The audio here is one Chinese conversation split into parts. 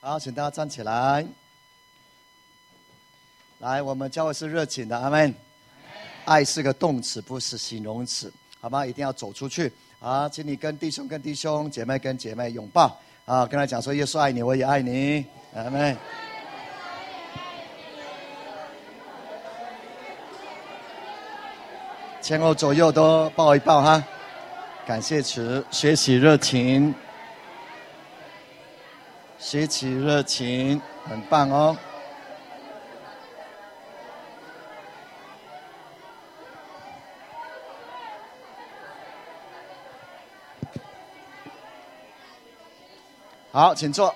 好，请大家站起来。来，我们教会是热情的，阿们。爱是个动词，不是形容词，好吗？一定要走出去。好，请你跟弟兄跟弟兄，姐妹跟姐妹拥抱。啊，跟他讲说，耶稣爱你，我也爱你，阿们。前后左右都抱一抱哈。感谢主，学习热情，学习热情，很棒哦。好，请坐。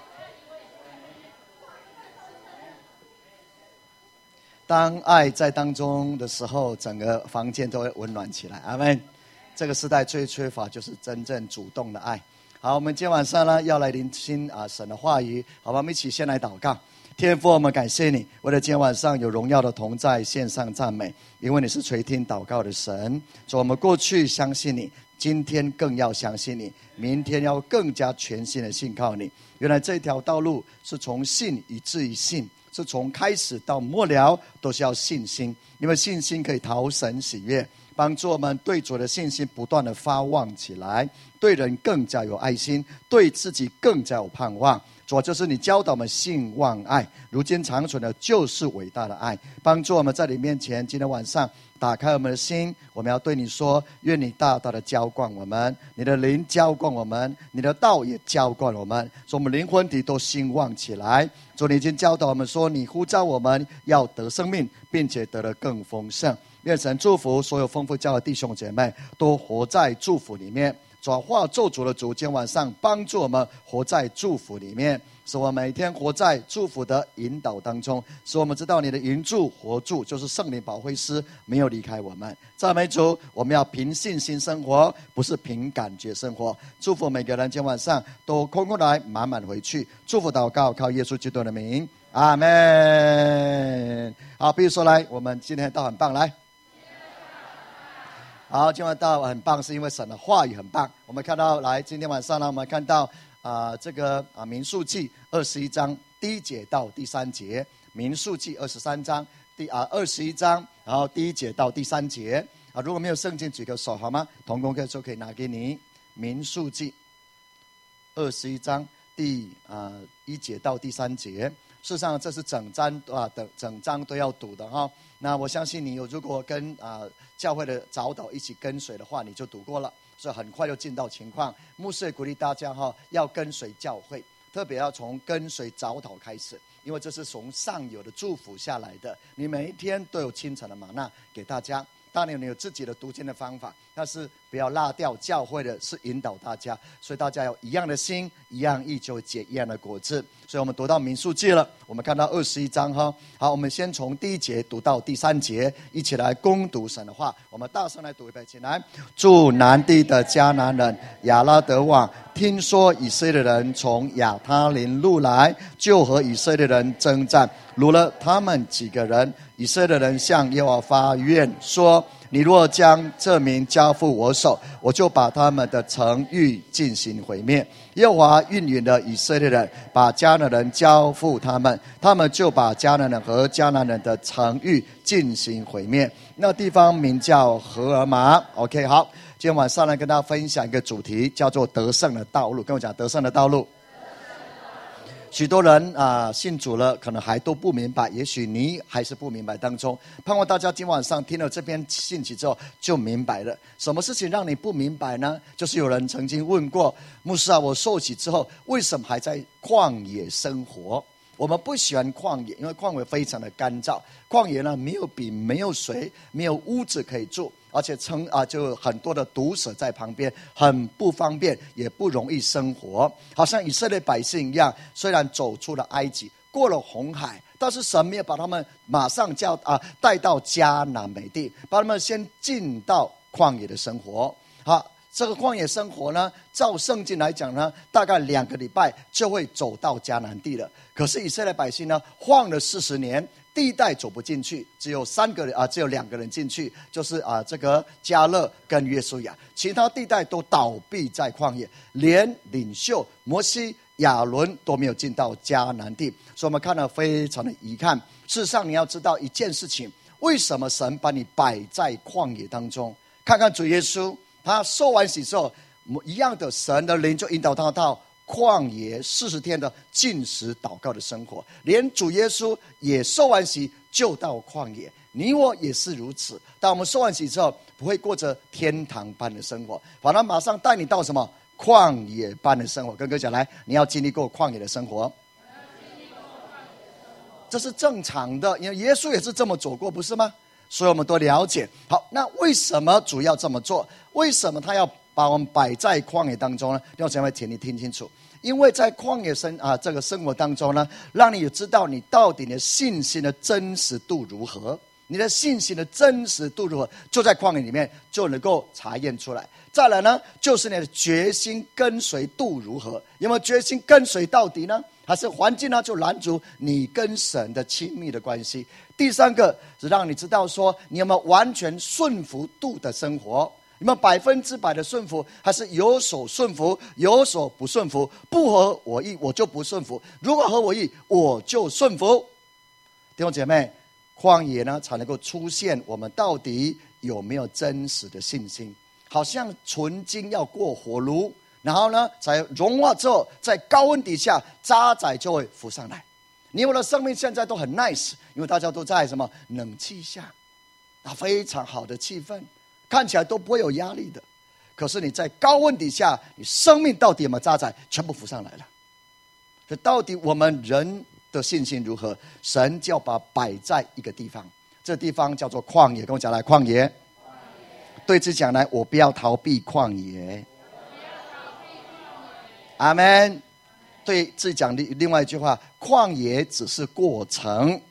当爱在当中的时候，整个房间都会温暖起来。阿们。这个时代最缺乏就是真正主动的爱。好，我们今天晚上呢要来聆听神的话语，好吧？我们一起先来祷告。天父，我们感谢你，为了今天晚上有荣耀的同在，献上赞美，因为你是垂听祷告的神。主，我们过去相信你，今天更要相信你，明天要更加全心的信靠你。原来这条道路是从信以至于信，是从开始到末了都是要信心，因为信心可以讨神喜悦，帮助我们对主的信心不断的发旺起来，对人更加有爱心，对自己更加有盼望。主，就是你教导我们信望爱，如今长存的就是伟大的爱，帮助我们在你面前，今天晚上打开我们的心，我们要对你说，愿你大大的浇灌我们，你的灵浇灌我们，你的道也浇灌我们，使我们灵魂体都兴旺起来。主，你已经教导我们说，你呼召我们要得生命，并且得得更丰盛。愿神祝福所有丰富教的弟兄姐妹，都活在祝福里面。转化咒诅的主，今天晚上帮助我们活在祝福里面，使我们每天活在祝福的引导当中，使我们知道你的云柱活柱就是圣灵保惠师，没有离开我们。赞美主，我们要凭信心生活，不是凭感觉生活。祝福每个人今天晚上都空空来，满满回去。祝福祷告，靠耶稣基督的名，阿们。好，比如说来，我们今天道很棒，来。好，今晚道很棒，是因为神的话语很棒。我们看到，来，今天晚上呢，我们看到这个民数记21章第1节到第3节，民数记23章21章，然后第1节到第3节。如果没有圣经，举个手好吗？同工课就可以拿给你。民数记21章第1节到第3节。事实上，这是整章都要读的哈。那我相信你如果跟教会的早祷一起跟随的话，你就读过了，所以很快就进到情况。牧师也鼓励大家要跟随教会，特别要从跟随早祷开始，因为这是从上有的祝福下来的。你每一天都有清晨的玛纳给大家。当然你有自己的读经的方法，但是不要落掉教会的是引导大家，所以大家有一样的心，一样意，就结一样的果子。所以我们读到民数记了，我们看到21章哈。好，我们先从第1节读到第3节，一起来攻读神的话。我们大声来读一遍，请来。住南地的迦南人亚拉德王听说以色列人从亚他林路来，就和以色列人征战，掳了他们几个人。以色列人向耶和华发愿说，你若将这民交付我手，我就把他们的城邑进行毁灭。耶和华应允了以色列人，把迦南人交付他们，他们就把迦南人和迦南人的城邑进行毁灭。那地方名叫何尔玛。 OK， 好，今天晚上来跟大家分享一个主题，叫做得胜的道路。跟我讲得胜的道路。许多人信主了，可能还都不明白，也许你还是不明白当中。盼望大家今晚上听了这篇信息之后就明白了。什么事情让你不明白呢？就是有人曾经问过牧师我受洗之后为什么还在旷野生活？我们不喜欢旷野，因为旷野非常的干燥，旷野呢没有饼，没有水，没有屋子可以住，而且就很多的毒蛇在旁边，很不方便，也不容易生活。好像以色列百姓一样，虽然走出了埃及，过了红海，但是神没有把他们马上带到迦南美地，把他们先进到旷野的生活。好，这个旷野生活呢，照圣经来讲呢，大概2个礼拜就会走到迦南地了。可是以色列百姓呢，晃了40年，第一代走不进去，只有2个人进去，就是这个迦勒跟约书亚，其他地代都倒闭在旷野，连领袖摩西亚伦都没有进到迦南地，所以我们看了非常的遗憾。事实上你要知道一件事情，为什么神把你摆在旷野当中？看看主耶稣，他受完洗之后，一样的神的灵就引导他到旷野40天的禁食祷告的生活。连主耶稣也受完洗就到旷野，你我也是如此。当我们受完洗之后，不会过着天堂般的生活，反而马上带你到什么旷野般的生活。跟哥讲来，你要经历过旷野的生活，这是正常的，因为耶稣也是这么走过，不是吗？所以我们都了解。好，那为什么主要这么做？为什么他要把我们摆在旷野当中呢？弟兄姐妹，请你听清楚，因为在旷野这个生活当中呢，让你知道你到底的信心的真实度如何。你的信心的真实度如何，就在旷野里面就能够查验出来。再来呢，就是你的决心跟随度如何，有没有决心跟随到底呢？还是环境呢就拦阻你跟神的亲密的关系？第三个是让你知道说，你有没有完全顺服度的生活，有没有100%的顺服，还是有所顺服有所不顺服？不合我意我就不顺服，如果合我意我就顺服。弟兄姐妹，旷野呢才能够出现我们到底有没有真实的信心。好像纯金要过火炉，然后呢才融化之后，在高温底下渣滓就会浮上来。你我的生命现在都很 nice， 因为大家都在什么冷气下，非常好的气氛，看起来都不会有压力的。可是你在高温底下，你生命到底有没有渣滓，全部浮上来了。所以到底我们人的信心如何？神就要把摆在一个地方，这地方叫做旷野。跟我讲来，旷野。对自己讲来，我不要逃避旷野。阿们。对自己讲另外一句话，旷野只是过程。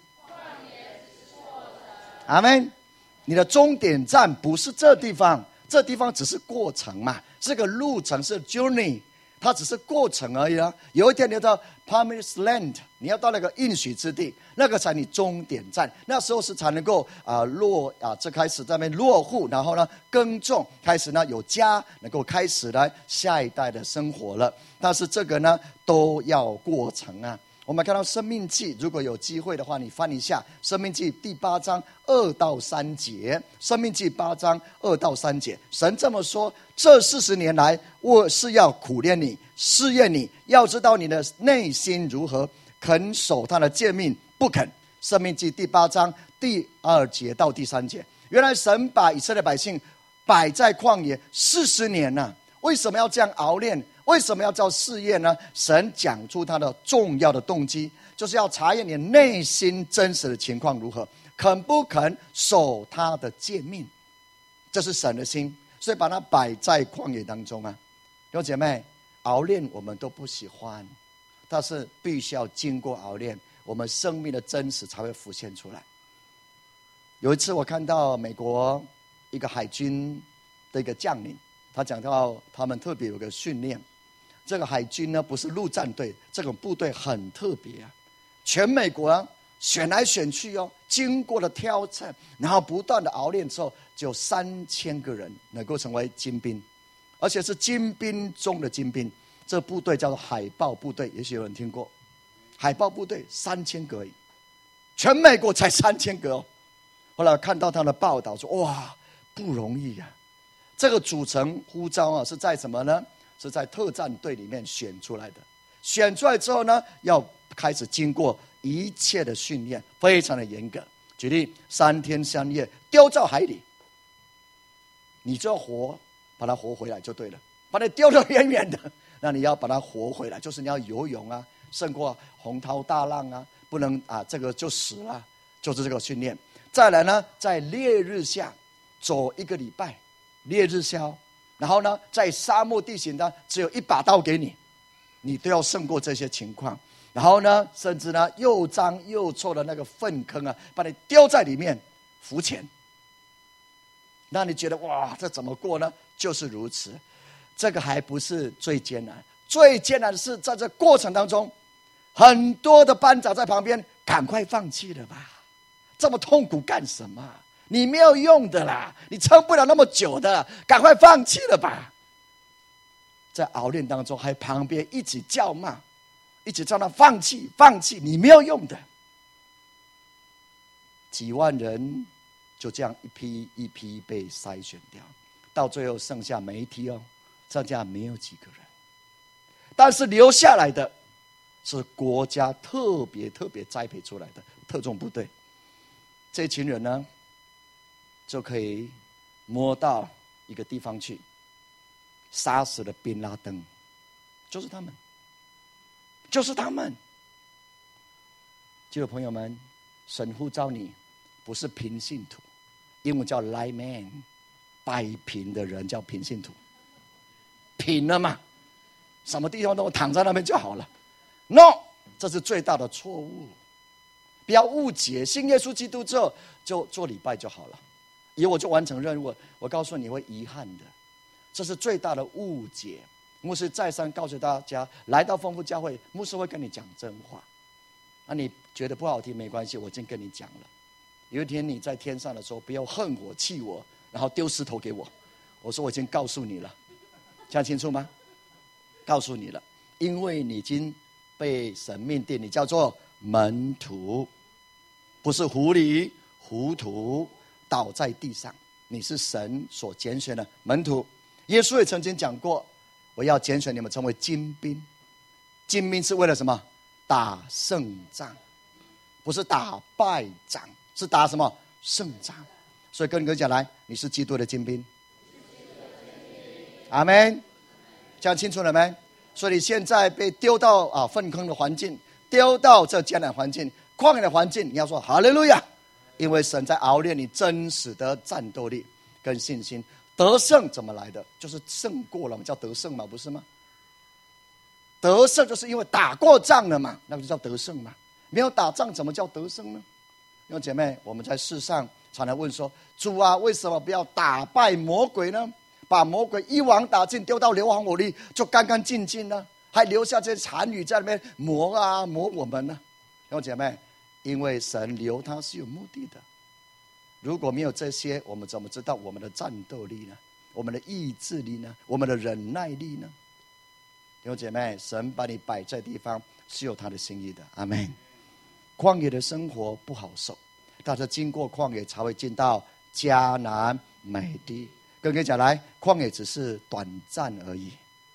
阿们。你的终点站不是这地方，这地方只是过程嘛，这个路程是 journey， 它只是过程而已啊。有一天你要到 Promised Land， 你要到那个应许之地，那个才你终点站。那时候是才能够这开始在那边落户，然后呢耕种，开始呢有家，能够开始来下一代的生活了。但是这个呢都要过程啊。我们看到生命记，如果有机会的话你翻一下生命记第8章2到3节。生命记8章2到3节，神这么说，这40年来我是要苦练你，试验你，要知道你的内心如何，肯守他的诫命不肯。生命记第8章第2节到第3节。原来神把以色列百姓摆在旷野40年了，为什么要这样熬练？为什么要叫试验呢？神讲出他的重要的动机，就是要查验你内心真实的情况如何，肯不肯守他的诫命，这是神的心，所以把它摆在旷野当中啊。弟兄姐妹，熬练我们都不喜欢，但是必须要经过熬练，我们生命的真实才会浮现出来。有一次我看到美国一个海军的一个将领，他讲到他们特别有个训练，这个海军呢不是陆战队，这种部队很特别啊，全美国选来选去经过了挑战，然后不断的熬练之后，只有3000个人能够成为精兵，而且是精兵中的精兵。这部队叫做海豹部队，也许有人听过。海豹部队3000个而已，全美国才3000个。后来看到他的报道说，哇，不容易啊。这个组成呼召是在什么呢？是在特战队里面选出来的。选出来之后呢，要开始经过一切的训练，非常的严格。举例，3天3夜丢到海里，你就要把它活回来就对了。把它丢得远远的，那你要把它活回来，就是你要游泳啊，胜过洪涛大浪啊，不能这个就死了，就是这个训练。再来呢，在烈日下走1个礼拜，烈日下然后呢，在沙漠地形呢，只有1把刀给你，你都要胜过这些情况。然后呢，甚至呢，又脏又臭的那个粪坑把你丢在里面浮潜。那你觉得哇，这怎么过呢？就是如此。这个还不是最艰难，最艰难的是在这过程当中，很多的班长在旁边，赶快放弃了吧，这么痛苦干什么？你没有用的啦，你撑不了那么久的，赶快放弃了吧。在熬练当中，还旁边一起叫骂， 一直叫他放弃，放弃，你没有用的。几万人就这样一批一批被筛选掉，到最后剩下每一梯剩下没有几个人。但是留下来的是国家特别栽培出来的特种部队。这一群人呢，就可以摸到一个地方去，杀死了宾拉登，就是他们，就是他们。记住朋友们，神呼召你不是平信徒，英文叫 layman， 摆平的人叫平信徒。平了嘛，什么地方都躺在那边就好了。No， 这是最大的错误。不要误解，信耶稣基督之后就做礼拜就好了，以后我就完成任务。我告诉你会遗憾的，这是最大的误解。牧师再三告诉大家，来到丰富教会，牧师会跟你讲真话。那你觉得不好听没关系，我已经跟你讲了。有一天你在天上的时候，不要恨我气我，然后丢石头给我。我说我已经告诉你了，这样清楚吗？告诉你了，因为你已经被神命定，你叫做门徒，不是狐狸糊涂倒在地上，你是神所拣选的门徒。耶稣也曾经讲过，我要拣选你们成为精兵。精兵是为了什么？打胜仗，不是打败仗，是打什么？胜仗。所以跟你讲，来，你是基督的精兵。阿们，讲清楚了没？所以你现在被丢到粪坑的环境，丢到这艰难环境、旷野的环境，你要说哈利路亚，因为神在熬炼你真实的战斗力跟信心。得胜怎么来的？就是胜过了，叫得胜嘛，不是吗？得胜就是因为打过仗了嘛，那就叫得胜嘛。没有打仗怎么叫得胜呢？因为姐妹，我们在世上常常问说，主啊，为什么不要打败魔鬼呢？把魔鬼一网打尽，丢到硫磺火里就干干净净呢？还留下这些残余在那边磨我们呢？因为姐妹，因为神留他是有目的的。如果没有这些，我们怎么知道我们的战斗力呢？我们的意志力呢？我们的忍耐力呢？弟兄姐妹，神把你摆在地方是有他的心意的。阿们。旷野的生活不好受，但是经过旷野才会进到迦南美地。跟你讲，来，旷野只是短暂而已，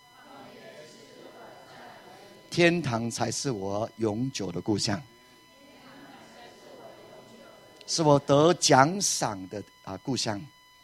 天堂才是我永久的故乡，是我得奖赏的故乡。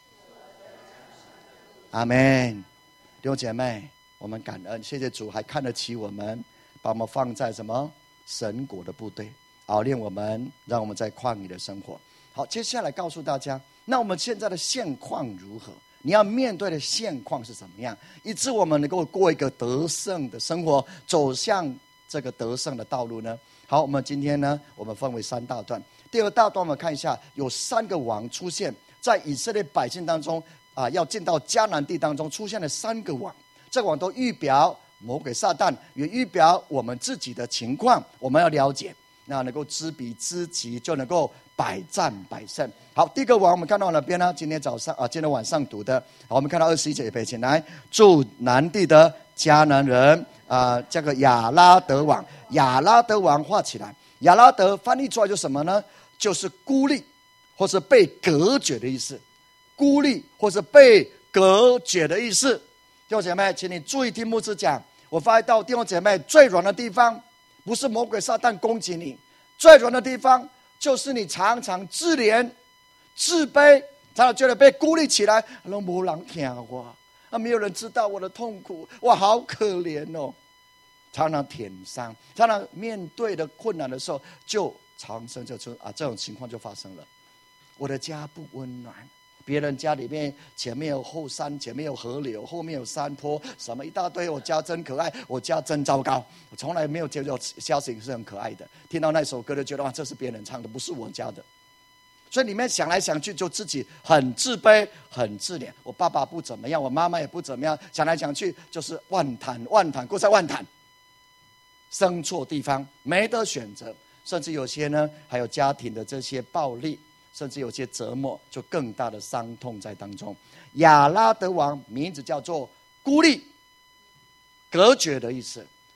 阿们。弟兄姐妹，我们感恩，谢谢主还看得起我们，把我们放在什么神国的部队，熬炼我们，让我们在旷野的生活。好，接下来告诉大家，那我们现在的现况如何？你要面对的现况是怎么样，以致我们能够过一个得胜的生活，走向这个得胜的道路呢？好，我们今天呢，我们分为3大段。第2大段我们看一下，有3个王出现在以色列百姓当中要进到迦南地当中出现了3个王，这个王都预表魔鬼撒旦，也预表我们自己的情况，我们要了解，那能够知彼知己，就能够百战百胜。好，第一个王我们看到哪边呢？今天晚上读的，好，我们看到21节，背起来。住南地的迦南人这个亚拉德王，亚拉德王画起来，亚拉德翻译出来就是什么呢？就是孤立或是被隔绝的意思，孤立或是被隔绝的意思。弟兄姐妹，请你注意听牧师讲。我发现到弟兄姐妹最软的地方，不是魔鬼撒旦攻击你，最软的地方就是你常常自怜、自卑，常常觉得被孤立起来，都没人听我，没有人知道我的痛苦，我好可怜哦。常常舔伤，常常面对的困难的时候，就常生这种情况就发生了。我的家不温暖，别人家里面前面有后山，前面有河流，后面有山坡，什么一大堆。我家真可爱，我家真糟糕。我从来没有觉得消息是很可爱的，听到那首歌就觉得这是别人唱的，不是我家的。所以里面想来想去，就自己很自卑、很自怜。我爸爸不怎么样，我妈妈也不怎么样，想来想去就是万谈，过在万谈。生错地方，没得选择，甚至有些呢，还有家庭的这些暴力，甚至有些折磨，就更大的伤痛在当中。亚拉德王名字叫做孤立、隔绝的意思，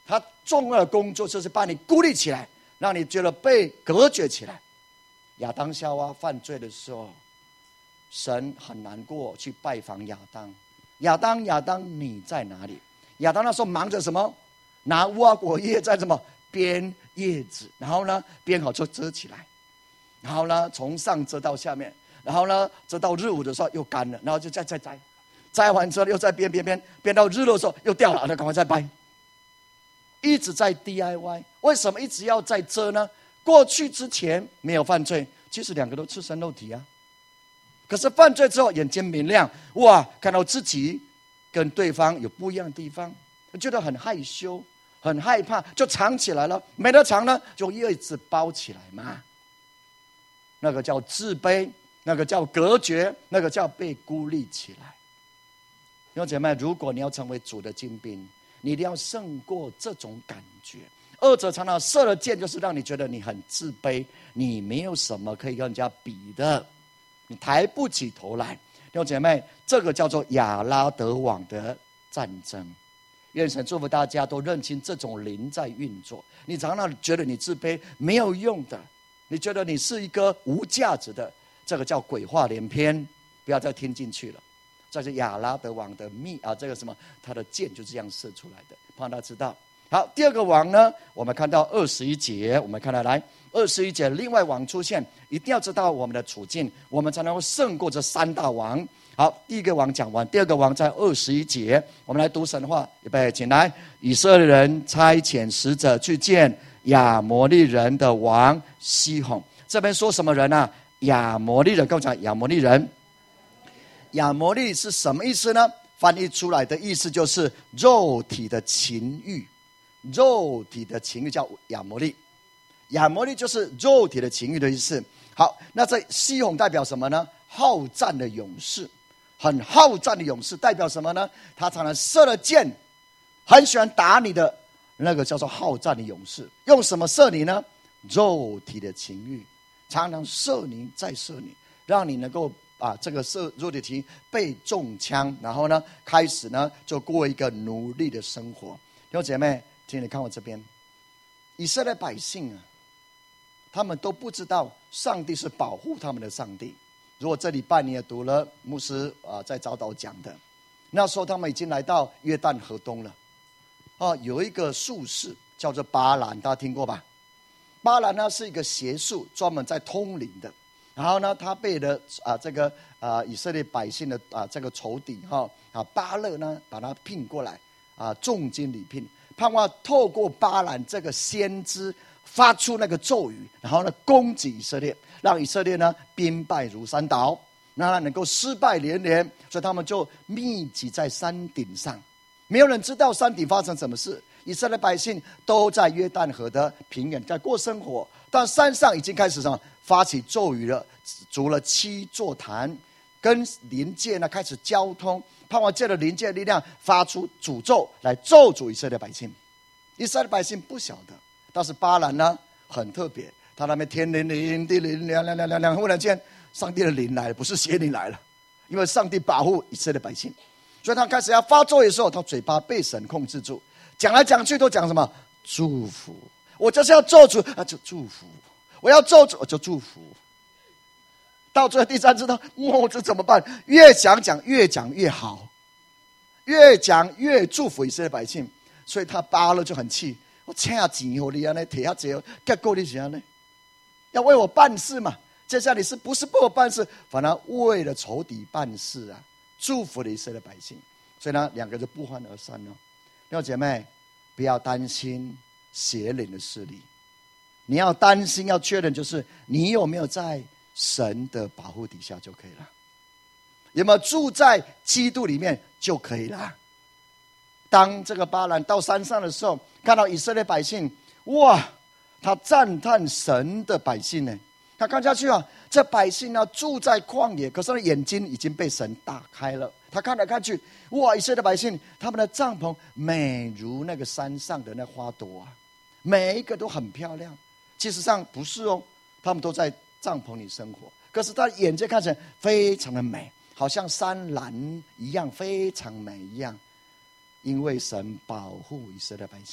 他重要的工作就是把你孤立起来，让你觉得被隔绝起来。亚当夏娃犯罪的时候，神很难过，去拜访亚当。亚当，你在哪里？亚当那时候忙着什么？拿无花果叶在什么编叶子，然后呢编好就遮起来，然后呢从上遮到下面，然后呢遮到日午的时候又干了，然后就再摘，摘完之后又再编到日落的时候又掉了，那赶快再掰。一直在 DIY， 为什么一直要在遮呢？过去之前没有犯罪，其实两个都赤身肉体啊。可是犯罪之后，眼睛明亮，哇，看到自己跟对方有不一样的地方，觉得很害羞、很害怕，就藏起来了。没得藏呢，就用叶子包起来嘛。那个叫自卑，那个叫隔绝，那个叫被孤立起来。弟兄姐妹，如果你要成为主的精兵，你一定要胜过这种感觉。二者常常射了箭，就是让你觉得你很自卑，你没有什么可以跟人家比的，你抬不起头来。弟兄姐妹，这个叫做亚拉德网的战争。愿神祝福大家都认清这种灵在运作。你常常觉得你自卑没有用的，你觉得你是一个无价值的，这个叫鬼话连篇，不要再听进去了。这是亚拉德网的这个什么，他的箭就这样射出来的，让大家知道。好，第二个网呢，我们看到21节，我们看到来21节，另外网出现，一定要知道我们的处境，我们才能够胜过这三大王。好，第一个王讲完，第二个王在21节，我们来读神话，预备，请来。以色列人差遣使者去见亚摩利人的王西宏。这边说什么人啊？亚摩利人，跟我讲，亚摩利人。亚摩利是什么意思呢？翻译出来的意思就是肉体的情欲，肉体的情欲叫亚摩利，亚摩利就是肉体的情欲的意思。好，那这西宏代表什么呢？好战的勇士，很好战的勇士代表什么呢？他常常射了箭，很喜欢打你的，那个叫做好战的勇士。用什么射你呢？肉体的情欲，常常射你再射你，让你能够这个肉体情被中枪，然后呢开始呢就过一个奴隶的生活。弟兄姐妹，请你看我这边，以色列百姓啊，他们都不知道上帝是保护他们的上帝。如果这礼拜你也读了牧师在早祷讲的，那时候他们已经来到约旦河东了。有一个术士叫做巴兰，大家听过吧？巴兰呢是一个邪术，专门在通灵的。然后呢，他被了这个以色列百姓的这个仇敌巴勒呢，把他聘过来重金礼聘，盼望透过巴兰这个先知发出那个咒语，然后呢攻击以色列，让以色列呢兵败如山倒，让他能够失败连连。所以他们就密集在山顶上，没有人知道山顶发生什么事。以色列百姓都在约旦河的平原在过生活，但山上已经开始什么发起咒语了，筑了7座坛，跟灵界呢开始交通，盼望借着灵界的力量发出诅咒来咒诅以色列百姓。以色列百姓不晓得，但是巴兰呢很特别，他那边天灵灵地灵亮，忽然间上帝的灵来了，不是邪灵来了，因为上帝保护以色列百姓，所以他开始要发咒的时候，他嘴巴被神控制住，讲来讲去都讲什么祝福，我就是要咒诅就祝福，我要咒诅我就祝福。到最后第3次呢，这怎么办？越讲越讲越好，越讲越祝福以色列百姓。所以他巴勒就很气，我欠下钱给你啊，提下钱，结果你怎样呢？要为我办事嘛？接下来你是不是为我办事？反而为了仇敌办事啊，祝福了以色列百姓。所以呢，两个就不欢而散了。弟兄姐妹，不要担心邪灵的势力，你要担心要确认就是你有没有在神的保护底下就可以了，有没有住在基督里面就可以了。当这个巴兰到山上的时候，看到以色列百姓，哇，他赞叹神的百姓呢。他看下去这百姓呢住在旷野，可是眼睛已经被神打开了。他看来看去，哇，以色列百姓他们的帐篷美如那个山上的那花朵每一个都很漂亮。其实上不是他们都在帐篷里生活，可是他眼睛看起来非常的美，好像山岚一样，非常美一样。因为神保护以色列百姓，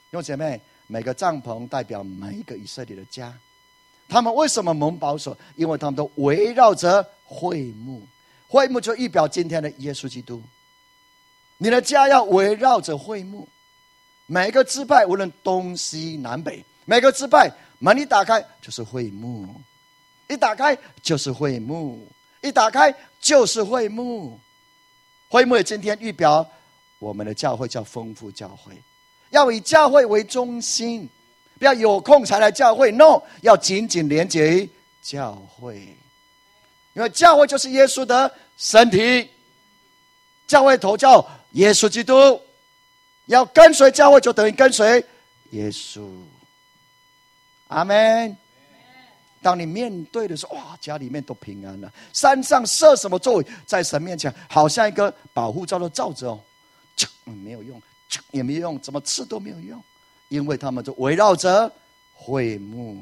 兄姐妹，每个帐篷代表每一个以色列的家。他们为什么蒙保守？因为他们都围绕着会幕，会幕就预表今天的耶稣基督。你的家要围绕着会幕，每个支派无论东西南北，每个支派门一打开就是会幕，一打开就是会幕，一打开就是会幕。会幕也今天预表我们的教会叫丰富教会，要以教会为中心，不要有空才来教会 ，no， 要紧紧连结于教会，因为教会就是耶稣的身体，教会头叫耶稣基督，要跟随教会就等于跟随耶稣。阿们。当你面对的时候，哇，家里面都平安了。山上设什么作为，在神面前好像一个保护罩都罩着哦，没有用，也没有用，怎么吃都没有用，因为他们就围绕着会幕。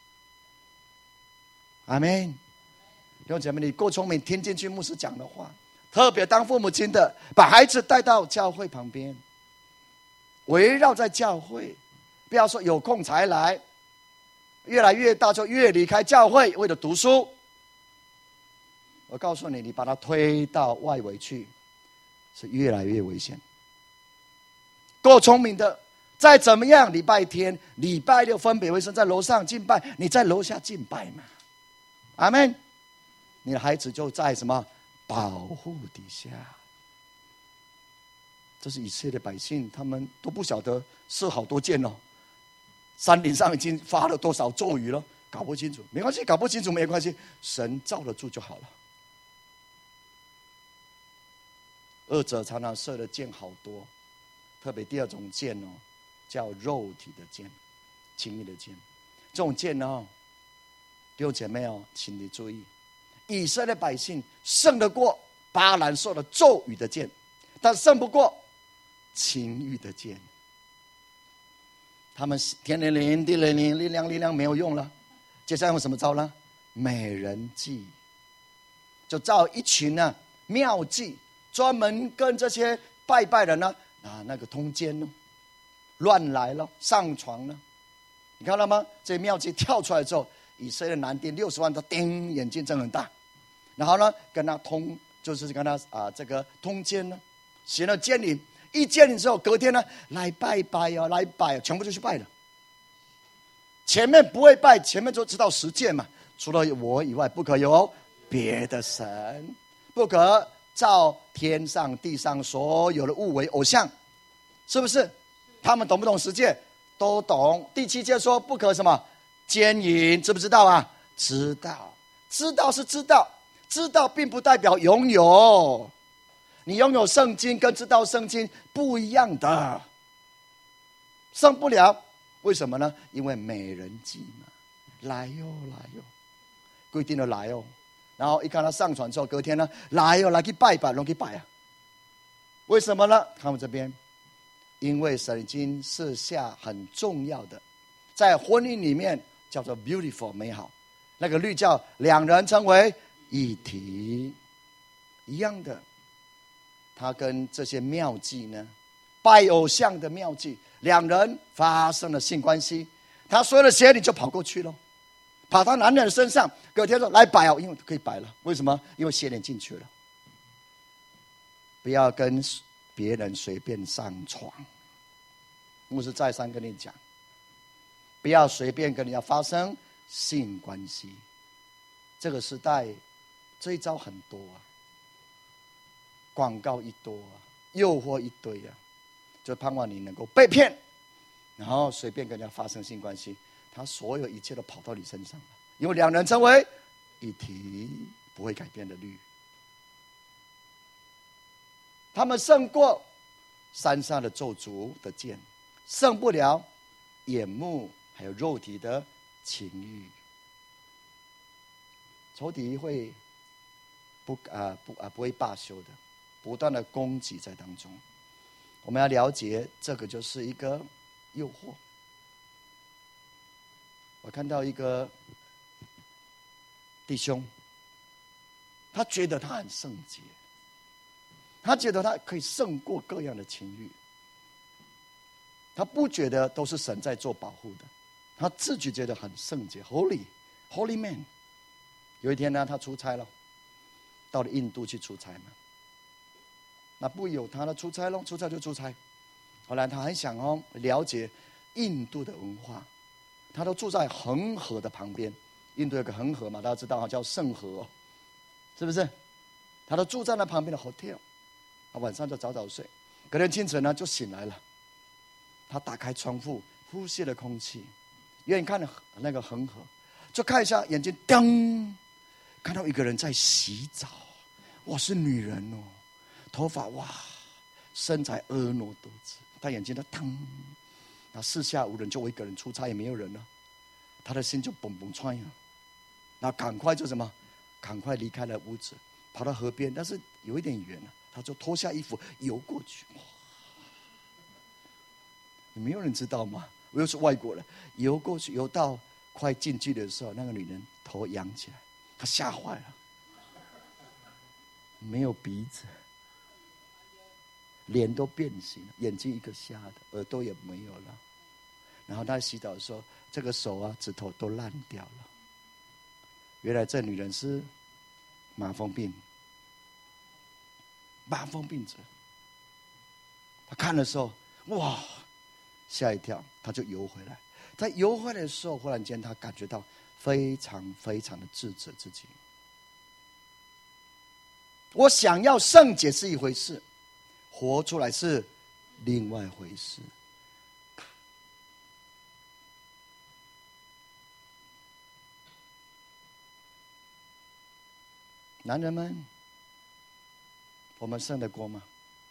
阿们。弟兄姐妹，你够聪明，听进去牧师讲的话，特别当父母亲的，把孩子带到教会旁边，围绕在教会，不要说有空才来，越来越大就越离开教会，为了读书。我告诉你，你把它推到外围去，是越来越危险。够聪明的，再怎么样，礼拜天、礼拜六分别为圣，在楼上敬拜，你在楼下敬拜嘛。阿们。你的孩子就在什么保护底下。这是以色列百姓，他们都不晓得射好多箭哦。山顶上已经发了多少咒语了，搞不清楚。没关系，搞不清楚没关系，神罩得住就好了。恶者常常射的箭好多，特别第二种箭哦，叫肉体的箭，情欲的箭。这种箭哦，弟兄姐妹哦，请你注意，以色列百姓胜得过巴兰受了咒语的箭，但胜不过情欲的箭。他们天灵灵地灵灵，力量没有用了，接下来用什么招呢？美人计，就造一群妙计，专门跟这些拜人呢那个通奸呢，乱来了，上床了。你看到吗？这些妙计跳出来之后，以色列男丁60万都盯眼睛睁很大，然后呢跟他通，就是跟他这个通奸呢，行了奸淫。一奸淫之后，隔天呢来拜哦，来拜哦，全部就去拜了。前面不会拜，前面就知道10诫嘛，除了我以外，不可有别的神，不可造天上地上所有的物为偶像，是不是？他们懂不懂10诫？都懂。第7诫说不可什么奸淫，知不知道啊？知道，知道是知道，知道并不代表拥有。你拥有圣经跟知道圣经不一样的，胜不了。为什么呢？因为美人计嘛，来哟来哟，规定了来哦。然后一看他上船之后，隔天呢来哟来去拜吧，拢去拜啊。为什么呢？看我这边，因为神已经设下很重要的，在婚姻里面叫做 beautiful 美好，那个律叫两人成为一体，一样的。他跟这些妙计呢，拜偶像的妙计，两人发生了性关系，他所有的邪灵就跑过去了，跑到男人的身上，隔天说来摆哦，因为可以摆了。为什么？因为邪灵进去了。不要跟别人随便上床，牧师再三跟你讲，不要随便跟人家发生性关系。这个时代这一招很多啊，广告一多啊，诱惑一堆啊，就盼望你能够被骗，然后随便跟人家发生性关系，他所有一切都跑到你身上了。因为两人成为一体，不会改变的律。他们胜过山上的咒诅的剑，胜不了眼目还有肉体的情欲。仇敌会不会罢休的，不断的攻击在当中。我们要了解，这个就是一个诱惑。我看到一个弟兄，他觉得他很圣洁，他觉得他可以胜过各样的情欲， 他不觉得都是神在做保护的，他自己觉得很圣洁 ，holy man。有一天呢，他出差了，到了印度去出差嘛。那不有他的出差咯，出差就出差。后来他很想了解印度的文化，他都住在恒河的旁边。印度有个恒河嘛，大家知道叫圣河，是不是？他都住在那旁边的 hotel， 他晚上就早早睡，隔天清晨呢就醒来了。他打开窗户，呼吸了空气，远看那个恒河，就看一下，眼睛噔，看到一个人在洗澡。哇，是女人哦，头发哇，身材婀娜多姿。他眼睛都噔，那四下无人，就我一个人出差，也没有人了。他的心就蹦蹦窜呀，那赶快就什么，赶快离开了屋子，跑到河边，但是有一点远了，他就脱下衣服游过去。没有人知道吗？我又是外国人，游过去，游到快进去的时候，那个女人头扬起来，她吓坏了，没有鼻子，脸都变形了，眼睛一个瞎的，耳朵也没有了。然后她洗澡的时候，这个手啊指头都烂掉了。原来这女人是麻风病者。她看的时候，哇，吓一跳，她就游回来。在游回来的时候，忽然间她感觉到非常非常的自责自己。我想要圣洁是一回事，活出来是另外一回事。男人们，我们胜得过吗？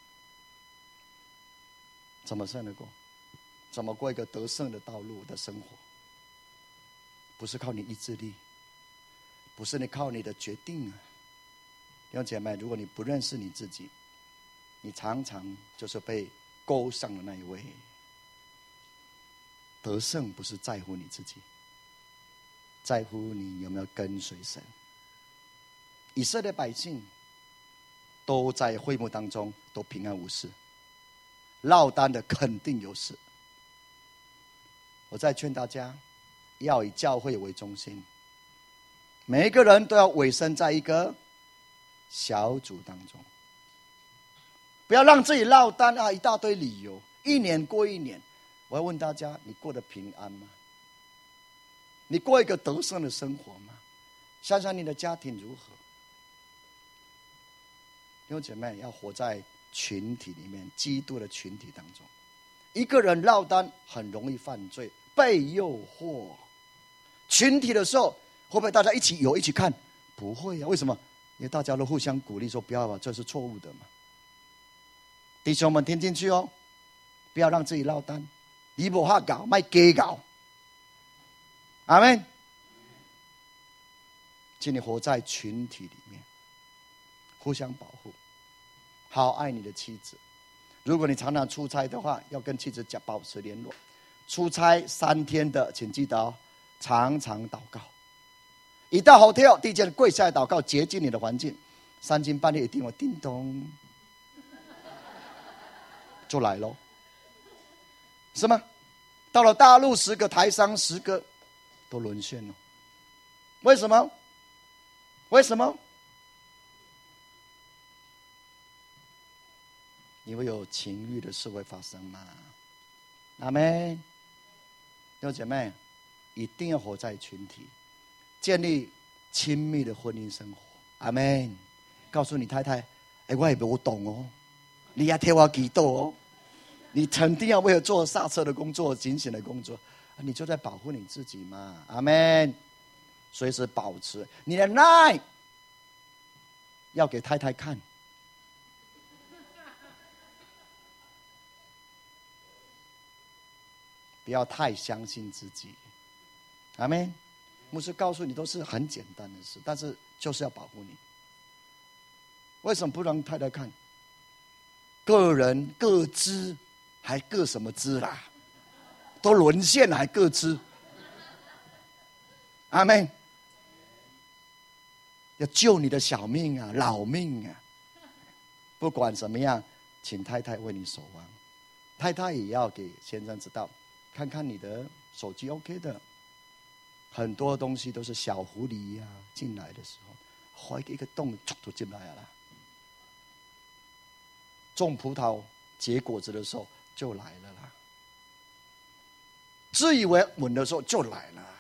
怎么胜得过？怎么过一个得胜的道路的生活？不是靠你意志力，不是你靠你的决定啊！弟兄姐妹，如果你不认识你自己，你常常就是被勾上的那一位。得胜不是在乎你自己，在乎你有没有跟随神。以色列百姓都在会幕当中都平安无事，落单的肯定有事。我再劝大家，要以教会为中心，每一个人都要委身在一个小组当中，不要让自己落单啊！一大堆理由，一年过一年。我要问大家，你过得平安吗？你过一个得胜的生活吗？想想你的家庭如何？弟兄姐妹，要活在群体里面，基督的群体当中。一个人落单很容易犯罪，被诱惑。群体的时候，会不会大家一起游一起看？不会啊，为什么？因为大家都互相鼓励说不要吧，这是错误的嘛。弟兄们听进去哦，不要让自己落单，你不怕搞，卖假搞。阿们，请你活在群体里面，互相保护，好爱你的妻子。如果你常常出差的话，要跟妻子保持联络。出差3天的，请记得常常祷告。一到 hotel， 第一件跪下来祷告，洁净你的环境。3更半夜一定有叮咚，就来咯，是吗？到了大陆10个，台商10个，都沦陷了。为什么？为什么？因为有情欲的事会发生嘛。阿们，弟兄姐妹，一定要活在群体，建立亲密的婚姻生活。阿们，告诉你太太，我也不懂哦，你要替我祈祷哦。你肯定要为了做刹车的工作、警醒的工作，你就在保护你自己嘛。阿们，随时保持你的耐，要给太太看。不要太相信自己。阿们，牧师告诉你都是很简单的事，但是就是要保护你。为什么不让太太看？个人各知，还各什么知啦？都沦陷了还各知。阿们，要救你的小命啊，老命啊！不管怎么样，请太太为你守望。 太太也要给先生知道，看看你的手机 OK 的。很多东西都是小狐狸进来的时候，划一个洞，就进来了。种葡萄结果子的时候就来了啦，自以为稳的时候就来了。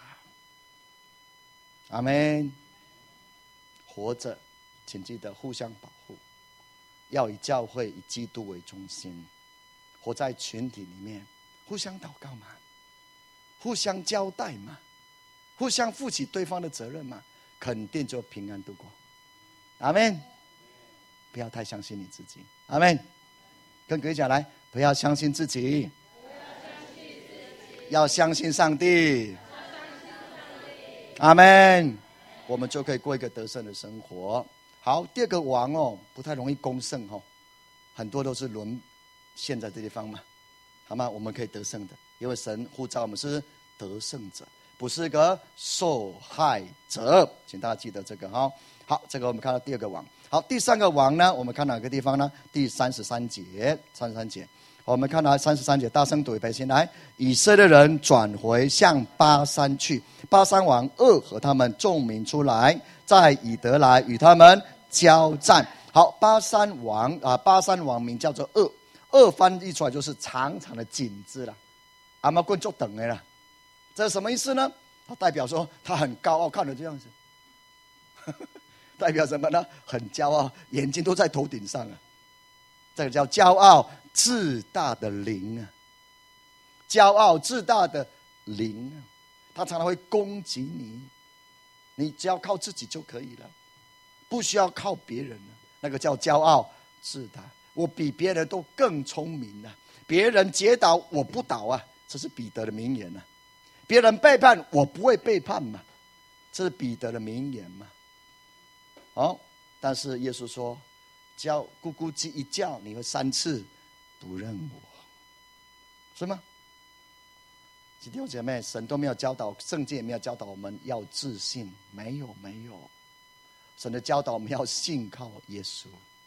阿们。活着，请记得互相保护，要以教会、以基督为中心，活在群体里面，互相祷告嘛，互相交代嘛，互相负起对方的责任嘛，肯定就平安度过。阿们。不要太相信你自己。阿们。跟各位讲来，不要相信自己，要相信上帝。阿们。我们就可以过一个得胜的生活。好，第二个王不太容易攻胜很多都是沦陷在这地方嘛，好吗？我们可以得胜的，因为神呼召我们是得胜者，不是个受害者，请大家记得这个好，这个我们看到第二个王。好，第三个王呢，我们看哪个地方呢？第33节我们看到33节，大声读一遍，先来。以色列人转回向巴珊去，巴珊王噩和他们众民出来，在以德来与他们交战。好，巴珊王名叫做噩，噩翻译出来就是长长的颈子啦，阿妈棍就等的啦。这是什么意思呢？它代表说他很高傲，看着这样子。代表什么呢？很骄傲，眼睛都在头顶上这个叫骄傲自大的灵骄傲自大的灵他常常会攻击你，你只要靠自己就可以了，不需要靠别人了。那个叫骄傲自大，我比别人都更聪明别人跌倒我不倒这是彼得的名言别人背叛我不会背叛嘛，这是彼得的名言嘛。但是耶稣说，叫咕咕鸡一叫，你会3次不认我，是吗？弟兄姐妹，神都没有教导，圣经也没有教导我们要自信，没有。神的教导我们要信靠耶稣，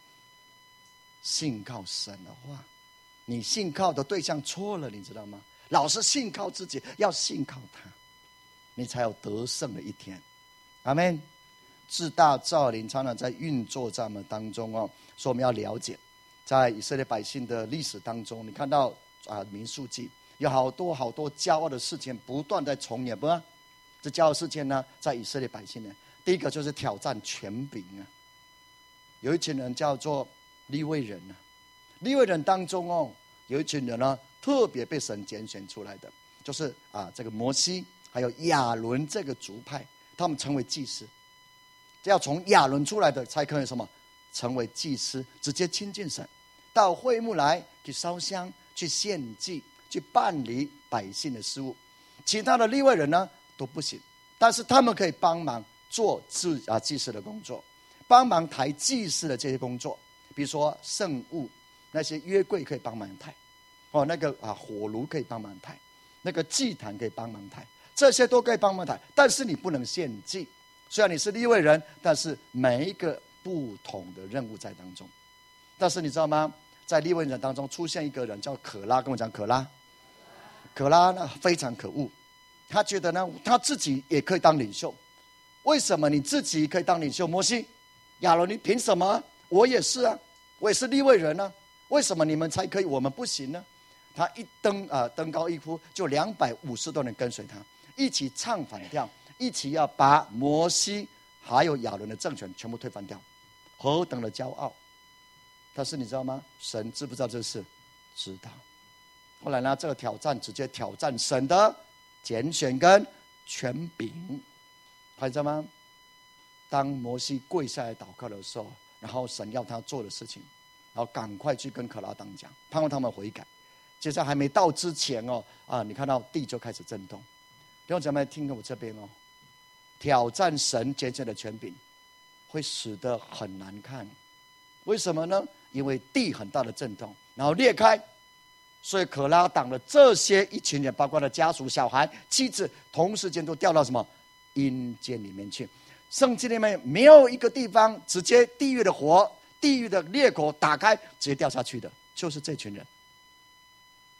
信靠神的话。你信靠的对象错了，你知道吗？老是信靠自己，要信靠他，你才有得胜的一天。阿们。自大造灵常常在运作在我们当中所以我们要了解，在以色列百姓的历史当中，你看到民数记有好多骄傲的事情不断在重演，不是？这骄傲事件呢，在以色列百姓呢，第一个就是挑战权柄有一群人叫做利未人利未人当中有一群人呢，特别被神拣选出来的，就是这个摩西还有亚伦这个族派，他们成为祭司。要从亚伦出来的才可以什么？成为祭司，直接亲近神，到会幕来去烧香、去献祭、去办理百姓的事务。其他的利未人呢都不行，但是他们可以帮忙做祭司的工作，帮忙抬祭司的这些工作，比如说圣物那些约柜可以帮忙抬，那个火炉可以帮忙抬，那个祭坛可以帮忙抬，这些都可以帮忙抬，但是你不能献祭。虽然你是利未人，但是每一个不同的任务在当中。但是你知道吗？在利未人当中出现一个人叫可拉，跟我讲可拉呢非常可恶，他觉得呢他自己也可以当领袖。为什么你自己可以当领袖？摩西、亚伦，你凭什么？我也是我也是利未人为什么你们才可以，我们不行呢？他一登高一呼，就250多人跟随他，一起唱反调。一起要把摩西还有亚伦的政权全部推翻掉，何等的骄傲！但是你知道吗？神知不知道这事？知道。后来呢，这个挑战直接挑战神的拣选跟权柄，还知道吗？当摩西跪下来祷告的时候，然后神要他做的事情，然后赶快去跟可拉党讲，盼望他们悔改。接着还没到之前你看到地就开始震动。弟兄姐妹，听着我这边挑战神拣选的权柄会使得很难看。为什么呢？因为地很大的震动，然后裂开，所以可拉党的这些一群人，包括了家属、小孩、妻子，同时间都掉到什么阴间里面去。圣经里面没有一个地方直接地狱的火、地狱的裂口打开直接掉下去的，就是这群人。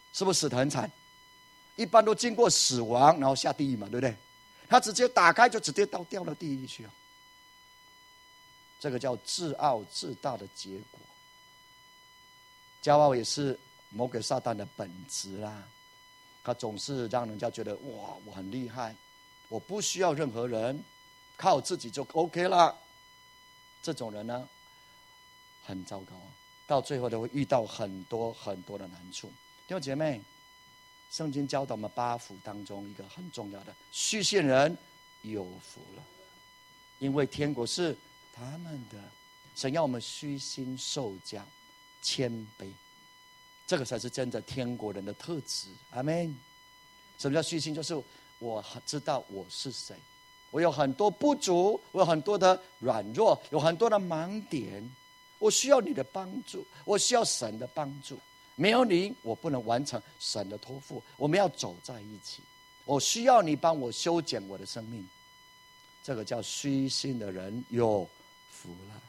是不是死得很惨？一般都经过死亡，然后下地狱嘛，对不对？他直接打开就直接掉到地狱去了。这个叫自傲自大的结果。骄傲也是魔鬼撒旦的本质啦。他总是让人家觉得哇，我很厉害，我不需要任何人，靠自己就 OK 了。这种人呢，很糟糕，到最后都会遇到很多很多的难处。弟兄姐妹，圣经教导我们8福当中一个很重要的，虚心人有福了，因为天国是他们的。神要我们虚心受教，谦卑，这个才是真的天国人的特质。阿们。什么叫虚心？就是我知道我是谁，我有很多不足，我有很多的软弱，有很多的盲点，我需要你的帮助，我需要神的帮助。没有你，我不能完成神的托付。我们要走在一起，我需要你帮我修剪我的生命。这个叫虚心的人有福了。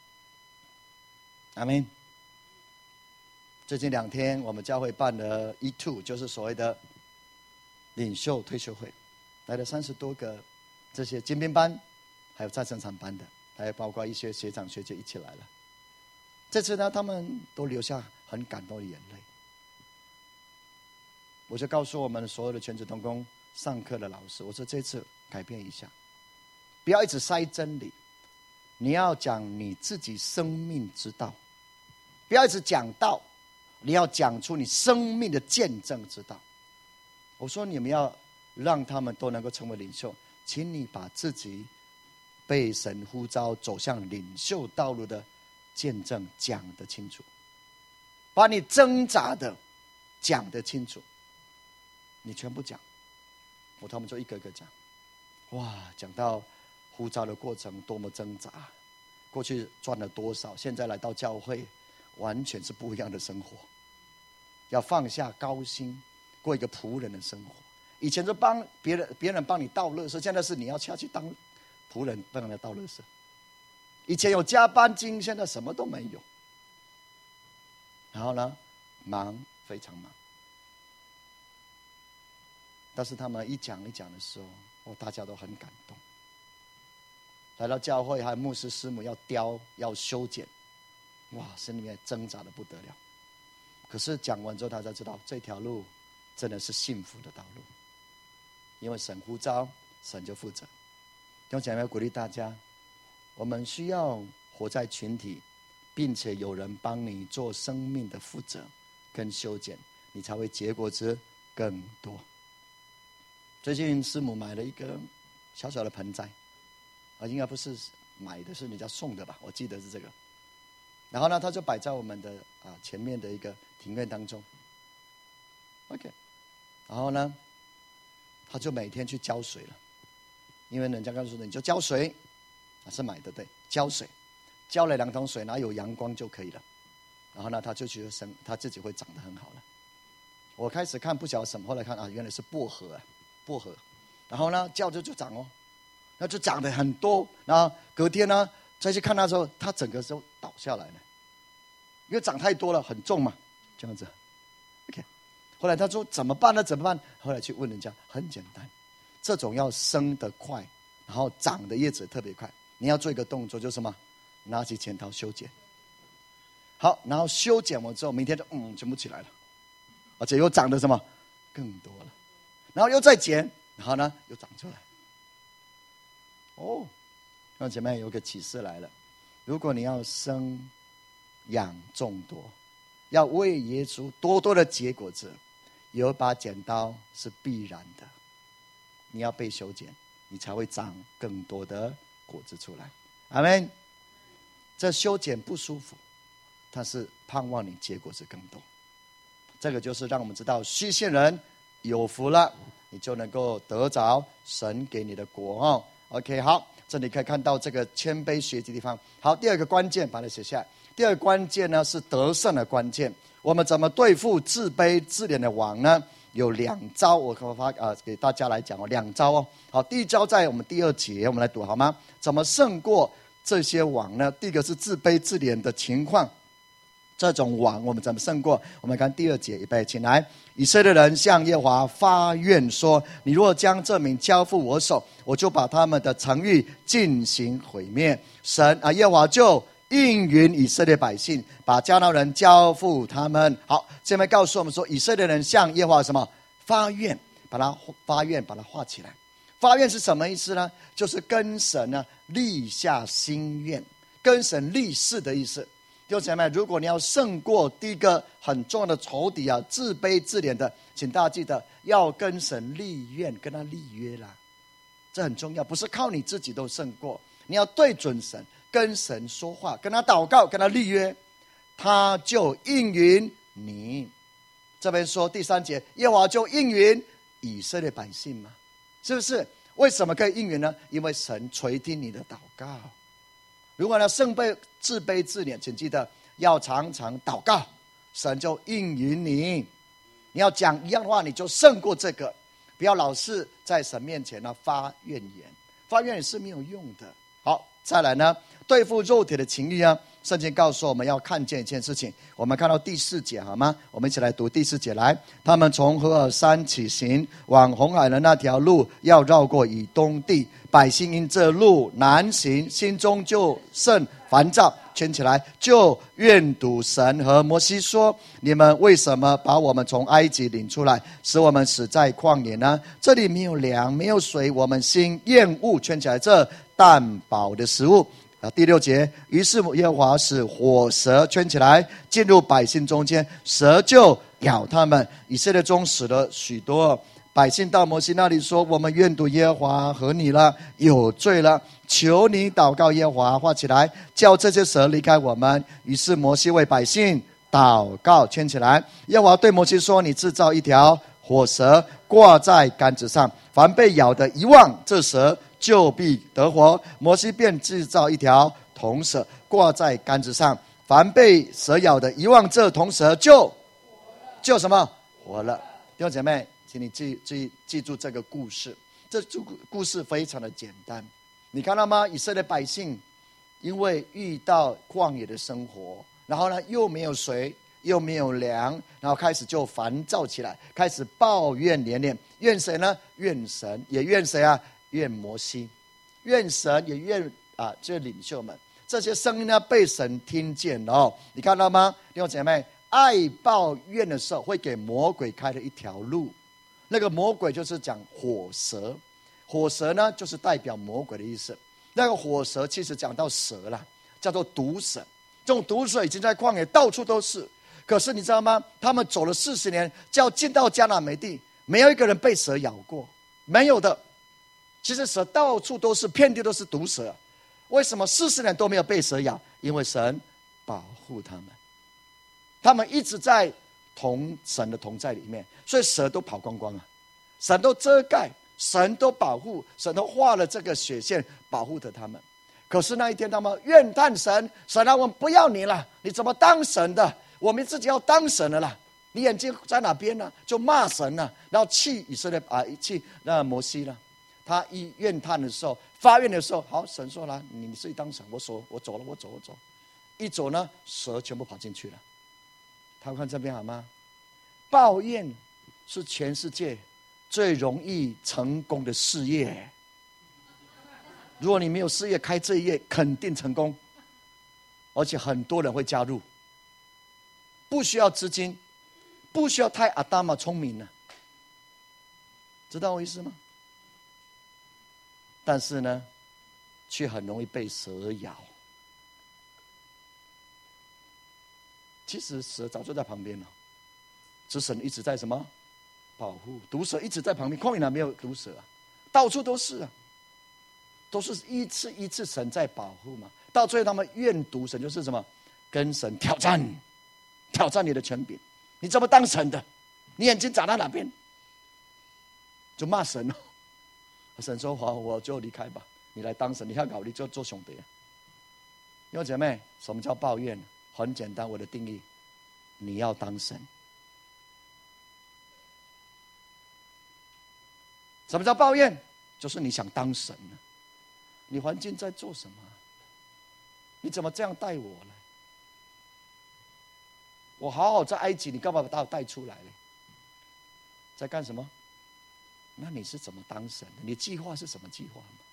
阿们。最近2天，我们教会办了E2，就是所谓的领袖退休会，来了30多个这些精兵班，还有战胜场班的，还有包括一些学长学姐一起来了。这次呢，他们都流下很感动的眼泪。我就告诉我们所有的全职同工上课的老师，我说这次改变一下，不要一直塞真理，你要讲你自己生命之道，不要一直讲道，你要讲出你生命的见证之道。我说你们要让他们都能够成为领袖，请你把自己被神呼召走向领袖道路的见证讲得清楚，把你挣扎的讲得清楚，你全部讲。他们就一个个讲，哇，讲到呼召的过程多么挣扎，过去赚了多少，现在来到教会完全是不一样的生活，要放下高薪，过一个仆人的生活。以前是帮别人帮你倒垃圾，现在是你要下去当仆人帮人家倒垃圾。以前有加班金，现在什么都没有。然后呢，忙，非常忙。但是他们一讲的时候，大家都很感动。来到教会，还有牧师师母要雕要修剪，哇，心里面挣扎的不得了。可是讲完之后，大家知道这条路真的是幸福的道路，因为神呼召，神就负责。弟兄姐妹，鼓励大家，我们需要活在群体，并且有人帮你做生命的负责跟修剪，你才会结果子更多。最近师母买了一个小小的盆栽，应该不是买的，是人家送的吧，我记得是这个。然后呢，他就摆在我们的前面的一个庭院当中。OK， 然后呢，他就每天去浇水了，因为人家告诉你就浇水，是买的对，浇水，浇了2桶水，然后有阳光就可以了。然后呢，他就觉得他自己会长得很好了。我开始看不晓得什么，后来看原来是薄荷。然后呢，浇着就长哦，那就长得很多。然后隔天呢，再去看它的时候，它整个都倒下来了，因为长太多了，很重嘛，这样子。OK， 后来他说怎么办呢？后来去问人家，很简单，这种要生得快，然后长的叶子特别快，你要做一个动作，就是什么？拿起剪刀修剪。好，然后修剪完之后，明天就全部起来了，而且又长得什么更多了。然后又再剪，然后呢又长出来。那姐妹有个启示来了，如果你要生养众多，要为耶稣多多的结果子，有一把剪刀是必然的。你要被修剪，你才会长更多的果子出来。阿们。这修剪不舒服，但是盼望你结果子更多。这个就是让我们知道虚心人有福了，你就能够得着神给你的果。OK， 好，这里可以看到这个谦卑学习的地方。好，第二个关键把它写下来。第二个关键呢是得胜的关键。我们怎么对付自卑自怜的王呢？有2招，我给大家来讲2招哦。好，第一招在我们第2节，我们来读好吗？怎么胜过这些王呢？第一个是自卑自怜的情况。 这种王我们怎么胜过？我们看第2节，预备，请来。以色列人向耶和华发愿说：你若将这民交付我手，我就把他们的城邑进行毁灭。耶和华就应允以色列百姓，把迦南人交付他们。好，这边告诉我们说，以色列人向耶和华什么发愿？把它画起来。发愿是什么意思呢？就是跟神呢立下心愿，跟神立誓的意思。弟兄姐妹，如果你要胜过第一个很重要的仇敌啊，自卑自怜的，请大家记得要跟神立愿，跟他立约啦，这很重要，不是靠你自己都胜过，你要对准神，跟神说话，跟他祷告，跟他立约，他就应允你。这边说第3节，耶和华就应允以色列百姓嘛，是不是？为什么可以应允呢？因为神垂听你的祷告。如果呢胜被自卑自怜，请记得要常常祷告，神就应允你。你要讲一样的话，你就胜过这个。不要老是在神面前呢发怨言，发怨言是没有用的。好，再来呢，对付肉体的情欲呢，圣经告诉我们要看见一件事情。我们看到第4节好吗？我们一起来读第4节来。他们从何珥山起行，往红海的那条路要绕过以东地，百姓因这路难行，心中就甚烦躁，圈起来就怨赌神和摩西说：你们为什么把我们从埃及领出来，使我们死在旷野呢？这里没有粮，没有水，我们心厌恶，圈起来这淡薄的食物。第6节，于是耶和华使火蛇圈起来进入百姓中间，蛇就咬他们。以色列中死了许多。百姓到摩西那里说：我们怨赌耶和华和你了，有罪了，求你祷告耶和华，画起来，叫这些蛇离开我们。于是摩西为百姓祷告，圈起来。耶和华对摩西说：你制造一条火蛇，挂在杆子上，凡被咬的一望这蛇，就必得活。摩西便制造一条铜蛇，挂在杆子上，凡被蛇咬的一望这铜蛇，就什么活了。弟兄姐妹，请你记住这个故事。这故事非常的简单，你看到吗？以色列百姓因为遇到旷野的生活，然后呢又没有水又没有粮，然后开始就烦躁起来，开始抱怨连连。怨谁呢？怨神，也怨谁啊？怨摩西。怨神也怨这些领袖们。这些声音呢被神听见了哦。你看到吗？弟兄姐妹，爱抱怨的时候会给魔鬼开了一条路。那个魔鬼就是讲火蛇，火蛇呢就是代表魔鬼的意思。那个火蛇其实讲到蛇啦，叫做毒蛇。这种毒蛇已经在旷野到处都是。可是你知道吗？他们走了40年，就要进到迦南美地，没有一个人被蛇咬过，没有的。其实蛇到处都是，遍地都是毒蛇。为什么40年都没有被蛇咬？因为神保护他们，他们一直在神的同在里面，所以蛇都跑光光啊，神都遮盖，神都保护，神都画了这个血线保护着他们。可是那一天他们怨叹神，神啊，我们不要你了，你怎么当神的？我们自己要当神了啦，你眼睛在哪边呢？就骂神了，然后气以色列气那摩西了。他一怨叹的时候，发愿的时候，好，神说了，你自己当神，我走了，我走，一走呢，蛇全部跑进去了。他们看这边好吗？抱怨是全世界最容易成功的事业。如果你没有事业，开这一页肯定成功，而且很多人会加入。不需要资金，不需要太阿达玛聪明了，知道我意思吗？但是呢，却很容易被蛇咬。其实蛇早就在旁边了，只是神一直在什么保护，毒蛇一直在旁边。旷野哪没有毒蛇啊？到处都是啊，都是一次一次神在保护嘛。到最后他们怨毒神，就是什么？跟神挑战你的权柄，你怎么当神的？你眼睛长在哪边？就骂神哦。神说：好，我就离开吧，你来当神，你看搞你就做兄弟。弟兄姐妹，什么叫抱怨？很简单，我的定义，你要当神。什么叫抱怨？就是你想当神呢？你环境在做什么？你怎么这样待我呢？ 我好好在埃及，你干嘛把我带出来呢？在干什么？那你是怎么当神的？你计划是什么计划吗？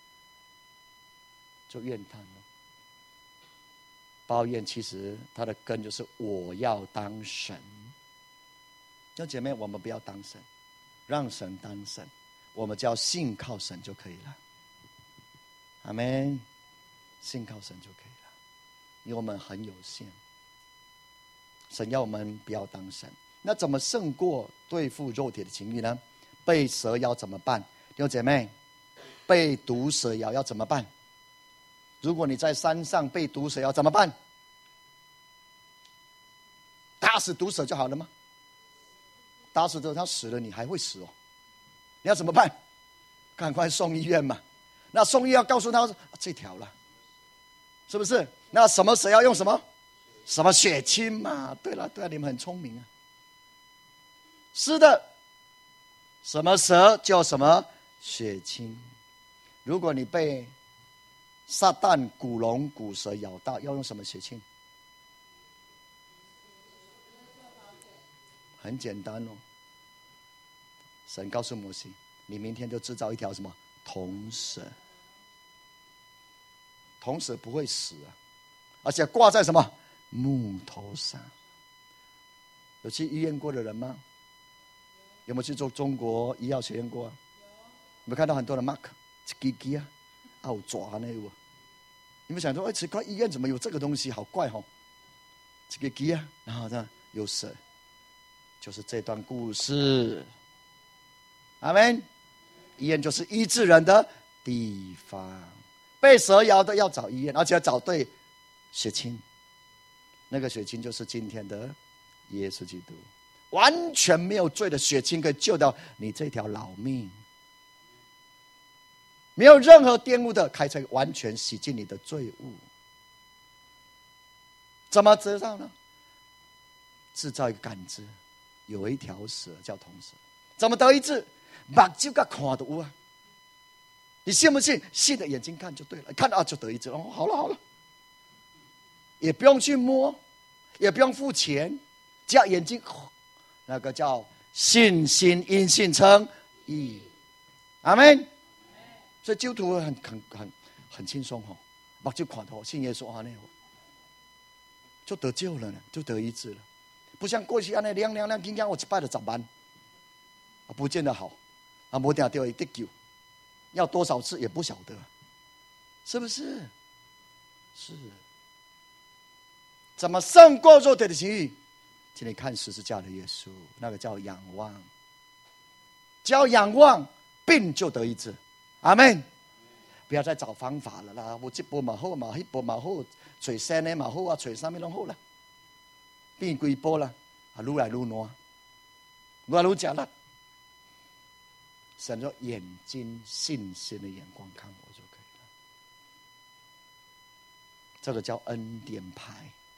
就怨叹了。抱怨其实它的根就是我要当神。那姐妹，我们不要当神，让神当神，我们只要信靠神就可以了。阿们，信靠神就可以了，因为我们很有限。神要我们不要当神，那怎么胜过对付肉体的情欲呢？被蛇咬怎么办？弟兄姐妹，被毒蛇咬要怎么办？如果你在山上被毒蛇咬怎么办？打死毒蛇就好了吗？打死之后他死了，你还会死哦。你要怎么办？赶快送医院嘛。那送医要告诉他这条了，是不是？那什么蛇要用什么？什么血清嘛？对了，你们很聪明啊。是的，什么蛇叫什么血清。如果你被撒旦、古龙、古蛇咬到，要用什么血清？很简单哦。神告诉摩西，你明天就制造一条什么铜蛇。铜蛇不会死啊，而且挂在什么木头上。有去医院过的人吗？有没有去做中国医药学院过啊？有没有看到很多的 mark 一支啊，有抓那个？你们想说，奇怪，医院怎么有这个东西？好怪哦！这个鸡啊，然后呢有蛇，就是这段故事。阿们，医院就是医治人的地方。被蛇咬的要找医院，而且要找对血清。那个血清就是今天的耶稣基督，完全没有罪的血清可以救到你这条老命。没有任何玷污的，开采完全洗净你的罪物。怎么知道呢？制造一个感知，有一条蛇叫铜蛇。怎么得医治？目睭甲看到有啊。你信不信？信的眼睛看就对了，看到就得医治。哦，好了，也不用去摸，也不用付钱，只要眼睛，那个叫信心因信称义。阿们。所以基督徒很轻松哦，目睭看到信耶稣啊，那就得救了呢，就得医治了。不像过去那亮，今天我一拜就10万，不见得好，没定就会得救。要多少次也不晓得，是不是？是。怎么胜过肉体的情欲？请你看十字架的耶稣，那个叫仰望。只要仰望，病就得医治。阿们。不要再找方法了啦！我这波嘛好嘛，那波嘛好，找山的嘛好啊，找啥物拢好啦。变几波啦，愈来愈烂，愈来愈假了。神说：“眼睛信心的眼光看我就可以了。”这个叫恩典牌。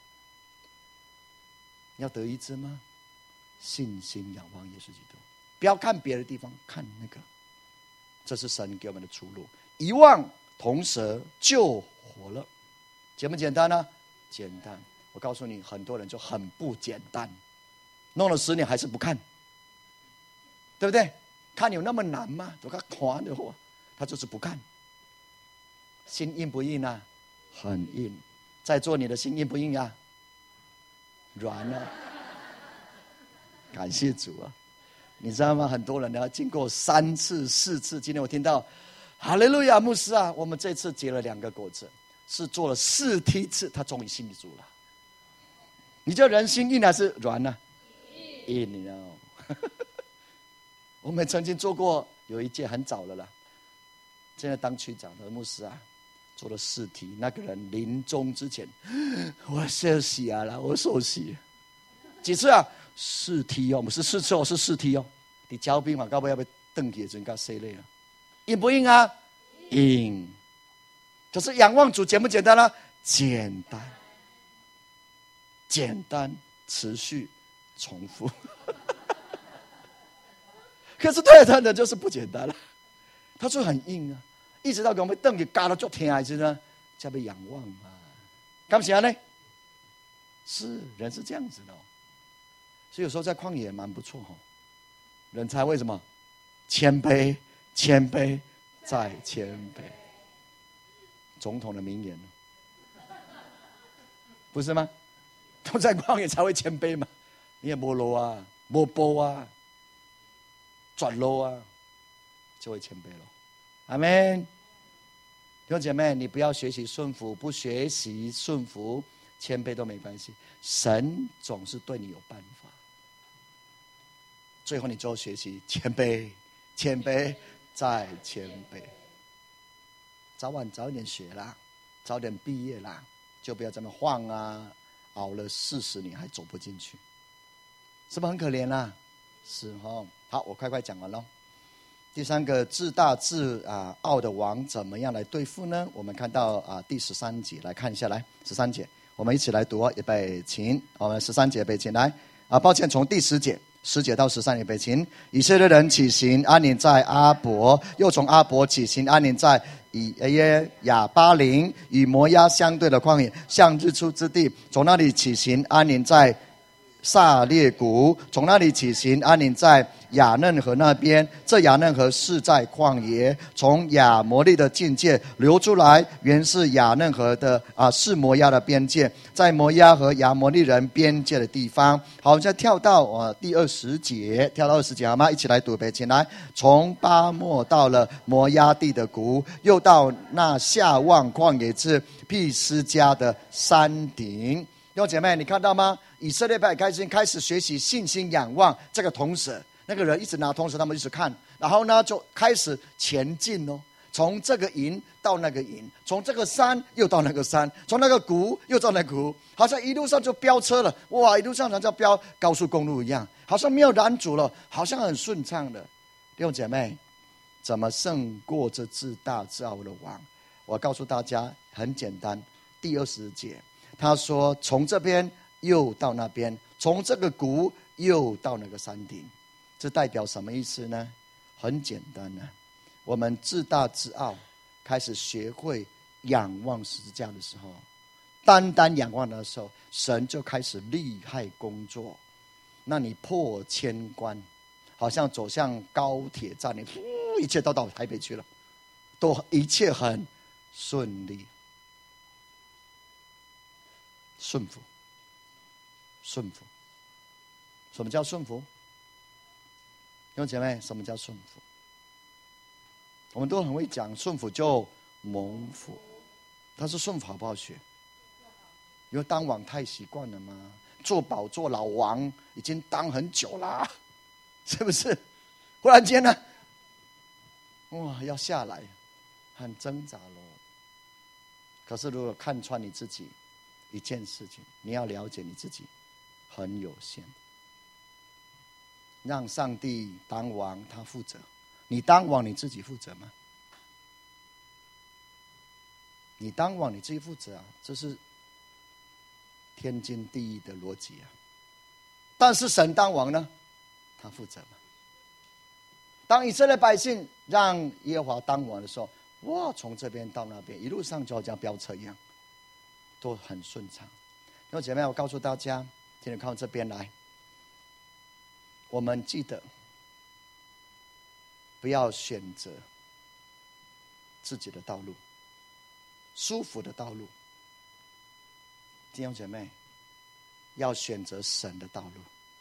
你要得医治吗？信心仰望耶稣基督，不要看别的地方，看那个。这是神给我们的出路。一望铜蛇就活了，简不简单呢？简单。我告诉你，很多人就很不简单，弄了10年还是不看，对不对？看有那么难吗？都看看的话，他就是不看。心硬不硬啊？很硬。在座你的心硬不硬啊？软了。感谢主啊！你知道吗？很多人要经过3次、4次。今天我听到，哈利路亚，牧师啊，我们这次结了2个果子，是做了4梯次，他终于信主了。你这人心硬还是软呢？硬哦。我们曾经做过，有一届很早了啦，现在当区长的牧师啊，做了4梯。那个人临终之前，我休息啊啦，我休息。几次啊？4梯哦，不是4次哦，是4梯哦。你交兵嘛，到尾要被登起阵甲洗累了，硬不硬啊？硬。可是仰望主简不简单啊？简单，简单，持续，重复。可是对他的就是不简单了，他就很硬啊，一直到我们凳子嘎到足疼的时呢，才被仰望啊。感谢呢， 是人是这样子的所以有时候在旷野也蛮不错人才为什么谦卑，谦卑再谦卑。总统的名言不是吗？都在旷野才会谦卑嘛。你也没路啊，没步啊，转路啊，就会谦卑了。阿们。弟兄姐妹，你不要学习顺服，不学习顺服，谦卑都没关系。神总是对你有办法。最后你就学习谦卑，谦卑再谦卑。早一点学啦，早点毕业啦，就不要这么晃啊，熬了40年还走不进去，是不是很可怜啊？是好，我快讲完了。第三个自大自傲的王怎么样来对付呢？我们看到第13节，来看一下，来13节，我们一起来读预备起。我们13节预备起来抱歉，从第10节到13节预备起。以色列人起行安营在阿伯，又从阿伯起行安营在以耶亚巴林，与摩押相对的旷野，向日出之地。从那里起行安营在撒列谷，从那里起行安营在雅嫩河那边。这雅嫩河是在旷野，从亚摩利的境界流出来，原是雅嫩河的是摩押的边界，在摩押和亚摩利人边界的地方。好，我们再跳到第20节，好吗？一起来读背起来。从巴莫到了摩押地的谷，又到那下望旷野至毗斯迦的山顶。弟兄姐妹，你看到吗？以色列百姓开始学习信心仰望这个铜蛇，那个人一直拿铜蛇，他们一直看，然后呢就开始前进从这个营到那个营，从这个山又到那个山，从那个谷又到那个谷，好像一路上就飙车了，哇！一路上好像飙高速公路一样，好像没有拦阻了，好像很顺畅的。弟兄姐妹，怎么胜过这自大自傲的王？我告诉大家，很简单。第20节，他说从这边又到那边，从这个谷又到那个山顶。这代表什么意思呢？很简单我们自大自傲，开始学会仰望十字架的时候，单仰望的时候，神就开始厉害工作，那你破千关，好像走向高铁站，你一切都到台北去了，都一切很顺利。顺服。什么叫顺服？弟兄姐妹，什么叫顺服？我们都很会讲顺服就蒙福，但是顺服好不好学？因为当王太习惯了嘛，做宝座老王已经当很久啦，是不是？忽然间呢，要下来，很挣扎咯。可是如果看穿你自己一件事情，你要了解你自己很有限，让上帝当王，他负责。你当王，你自己负责吗？你当王，你自己负责这是天经地义的逻辑但是神当王呢，他负责吗？当以色列百姓让耶和华当王的时候，从这边到那边，一路上就好像飙车一样，都很顺畅。弟兄姐妹，我告诉大家，今天看这边来，我们记得不要选择自己的道路，舒服的道路。弟兄姐妹，要选择神的道路，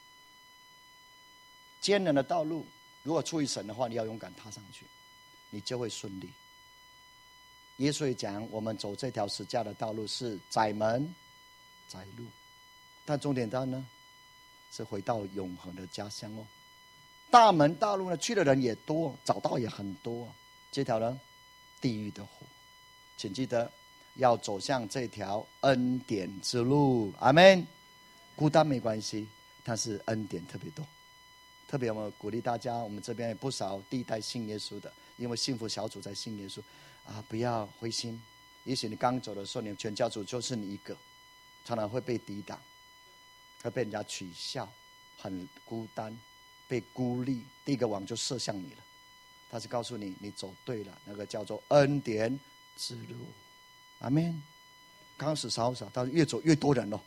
艰难的道路，如果出于神的话，你要勇敢踏上去，你就会顺利。耶稣也讲，我们走这条十字架的道路是窄门窄路，但终点站呢，是回到永恒的家乡大门大路呢，去的人也多，找到也很多。这条呢，地狱的火，请记得要走向这条恩典之路。阿们。孤单没关系，但是恩典特别多。特别我们鼓励大家，我们这边有不少第一代信耶稣的，因为幸福小组在信耶稣不要灰心。也许你刚走的时候，你全家族就是你一个，常常会被抵挡，会被人家取笑，很孤单，被孤立，第一个网就射向你了。他是告诉你，你走对了，那个叫做恩典之路。阿们。刚开始少，但是越走越多人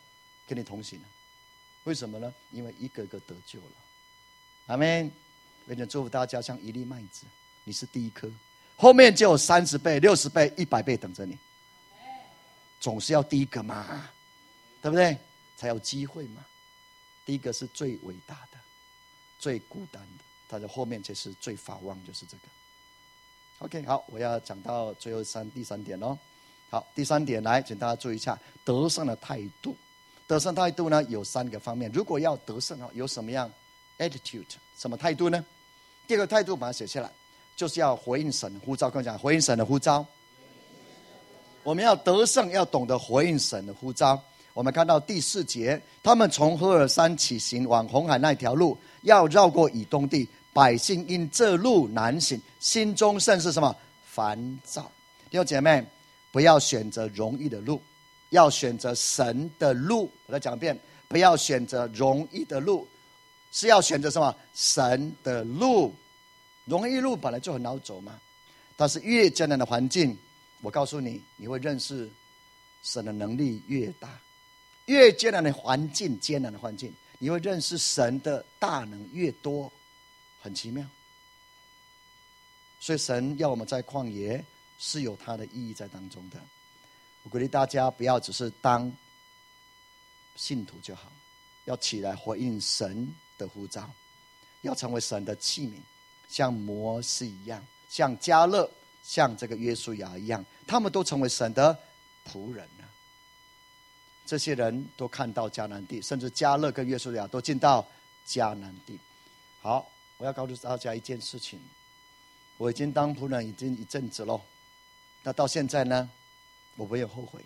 跟你同行。为什么呢？因为一个个得救了。阿们。愿主祝福大家，像一粒麦子，你是第一颗，后面就有30倍、60倍、100倍等着你。总是要第一个嘛，对不对？才有机会嘛。第一个是最伟大的，最孤单的，但是后面就是最发旺，就是这个。OK， 好，我要讲到最后第三点咯。好，第3点来，请大家注意一下得胜的态度。得胜态度呢有3个方面。如果要得胜有什么样 attitude， 什么态度呢？第二个态度把它写下来，就是要回应神的呼召。跟我讲，回应神的呼召。我们要得胜，要懂得回应神的呼召。我们看到第4节，他们从赫尔山起行，往红海那条路，要绕过以东地。百姓因这路难行，心中甚是什么？烦躁。弟兄姐妹，不要选择容易的路，要选择神的路。我再讲一遍，不要选择容易的路，是要选择什么？神的路。容易路本来就很好走嘛，但是越艰难的环境，我告诉你，你会认识神的能力越大。越艰难的环境，你会认识神的大能越多，很奇妙。所以神要我们在旷野是有它的意义在当中的。我鼓励大家不要只是当信徒就好，要起来回应神的呼召，要成为神的器皿，像摩西一样，像迦勒，像这个约书亚一样，他们都成为神的仆人了。这些人都看到迦南地，甚至迦勒跟约书亚都进到迦南地。好，我要告诉大家一件事情，我已经当仆人已经一阵子了，那到现在呢，我没有后悔。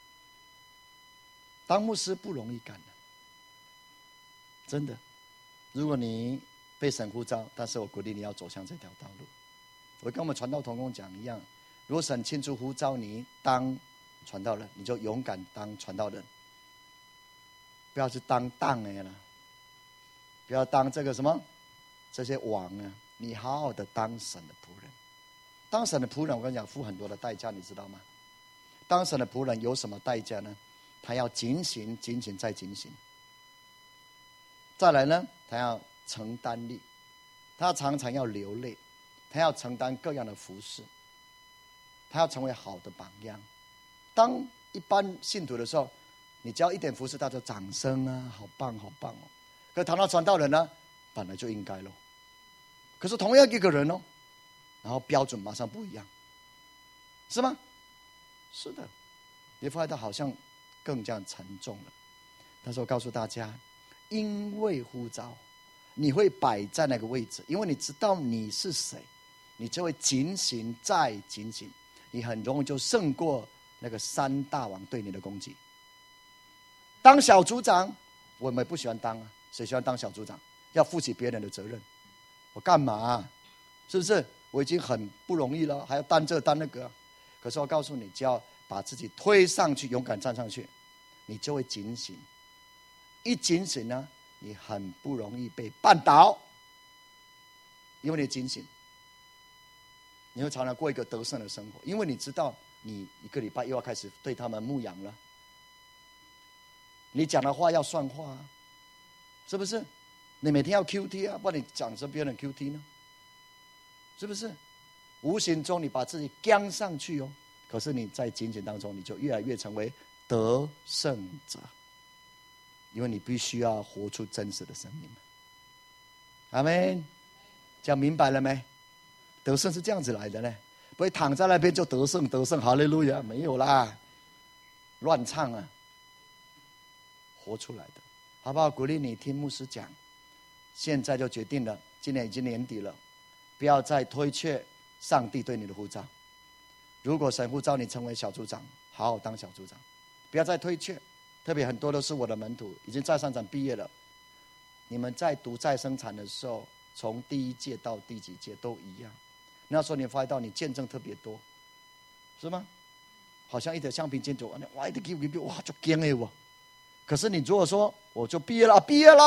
当牧师不容易干的，真的。如果你被神呼召，但是我鼓励你要走向这条道路。我跟我们传道同工讲一样，如果神清楚呼召你当传道人，你就勇敢当传道人，不要去当党了，不要当这个什么这些王啊，你好好的当神的仆人。当神的仆人，我跟你讲，付很多的代价，你知道吗？当神的仆人有什么代价呢？他要警醒，警醒再警醒。再来呢，他要承担力，他常常要流泪，他要承担各样的服侍，他要成为好的榜样。当一般信徒的时候，你只要一点服侍，他就掌声啊，好棒好棒哦。可是谈到传道人呢，本来就应该咯。可是同样一个人哦，然后标准马上不一样，是吗？是的，你发现他好像更加沉重了。但是我告诉大家，因为呼召，你会摆在那个位置，因为你知道你是谁，你就会警醒再警醒，你很容易就胜过那个3大王对你的攻击。当小组长，我们不喜欢当啊，谁喜欢当小组长？要负起别人的责任，我干嘛？是不是？我已经很不容易了，还要担这担那个。可是我告诉你，只要把自己推上去，勇敢站上去，你就会警醒。一警醒呢，你很不容易被绊倒，因为你警醒，你会常常过一个得胜的生活，因为你知道你1个礼拜又要开始对他们牧养了。你讲的话要算话啊，是不是？你每天要 QT 啊，不然你讲着别人 QT 呢？是不是？无形中你把自己扛上去哦，可是你在警醒当中，你就越来越成为得胜者，因为你必须要活出真实的生命。阿们，讲明白了没？得胜是这样子来的呢，不会躺在那边就得胜得胜，哈利路亚，没有啦，乱唱啊，活出来的，好不好？鼓励你听牧师讲，现在就决定了，今年已经年底了，不要再推却上帝对你的呼召。如果神呼召你成为小组长，好好当小组长，不要再推却。特别很多都是我的门徒，已经在商场毕业了。你们在读再生产的时候，从第1届到第几届都一样。那时候你发现到你见证特别多，是吗？好像一条橡皮筋走完了，哇，一直给哇，就惊了我。可是你如果说我就毕业了，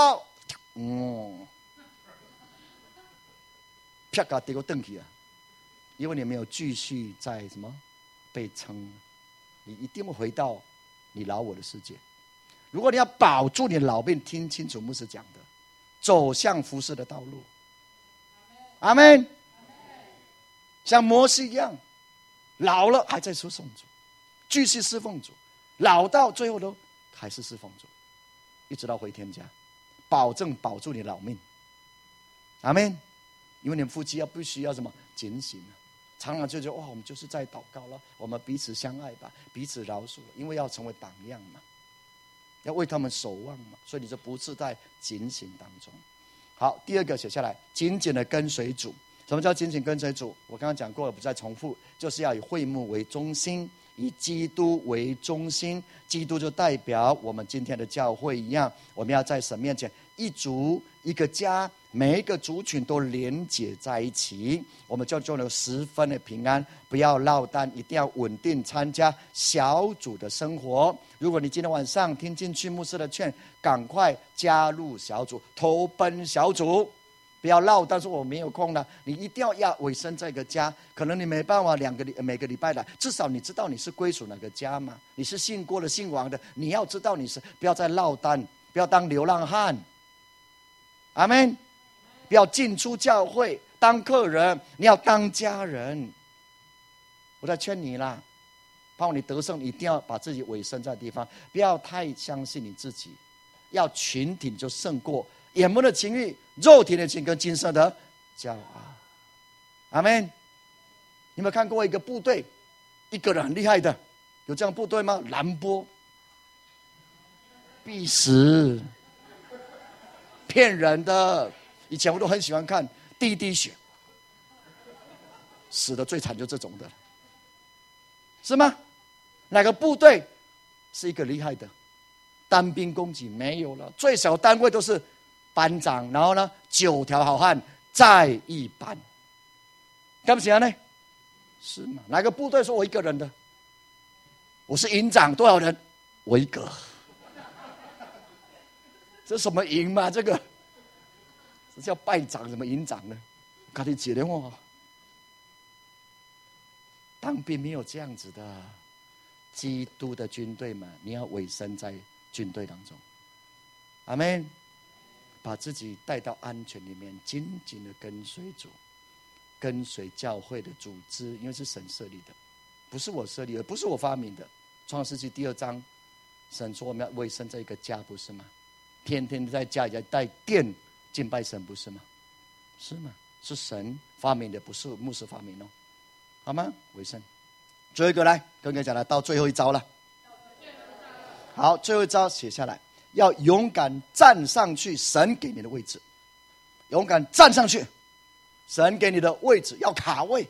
啪嘎跌个凳起啊，因为你没有继续在什么被称，你一定会回到你老我的世界。 如果你要保住你的老命，听清楚牧师讲的，走向服事的道路。阿们。像摩西一样，老了还在侍奉主，继续侍奉主，老到最后都还是侍奉主，一直到回天家，保证保住你老命。阿们。因为你们夫妻必须要什么警醒啊，常常就觉得哇，我们就是在祷告了，我们彼此相爱吧，彼此饶恕，因为要成为榜样嘛，要为他们守望嘛，所以你就不是在警醒当中。好，第二个写下来，紧紧的跟随主。什么叫紧紧跟随主？我刚刚讲过了，不再重复，就是要以会幕为中心，以基督为中心。基督就代表我们今天的教会一样，我们要在神面前一族一个家，每一个族群都连结在一起，我们就做了十分的平安，不要落单，一定要稳定参加小组的生活。如果你今天晚上听进去牧师的劝，赶快加入小组，投奔小组，不要落单说我没有空了。你一定要委身在一个家，可能你没办法每个礼拜来，至少你知道你是归属哪个家嘛？你是信过的信王的，你要知道你是，不要再落单，不要当流浪汉。阿们。不要进出教会当客人，你要当家人。我在劝你啦，盼望你得胜，一定要把自己委身在地方，不要太相信你自己，要群体就胜过眼目的情欲、肉体的情跟今生的骄傲。阿们。你有没有看过一个部队，一个人很厉害的，有这样部队吗？兰波必死，骗人的。以前我都很喜欢看第一滴血，死的最惨就这种的，是吗？哪个部队是一个厉害的单兵攻击？没有了，最小单位都是班长，然后呢9条好汉在一班，干不起来呢？是吗？哪个部队说我一个人的？我是营长，多少人？我一个。这什么营嘛？这个这叫拜长，什么营长呢？看你解的话，当兵没有这样子的。基督的军队嘛，你要委身在军队当中。阿们。把自己带到安全里面，紧紧的跟随主，跟随教会的组织，因为是神设立的，不是我设立的，不是我发明的。创世纪2章，神说我们要委身在一个家，不是吗？天天在家里在带殿敬拜神，不是吗？是吗？是神发明的，不是牧师发明哦，好吗？委身。最后一个来，跟各位讲了，到最后一招了。好，最后一招写下来，要勇敢站上去神给你的位置，勇敢站上去神给你的位置，要卡位，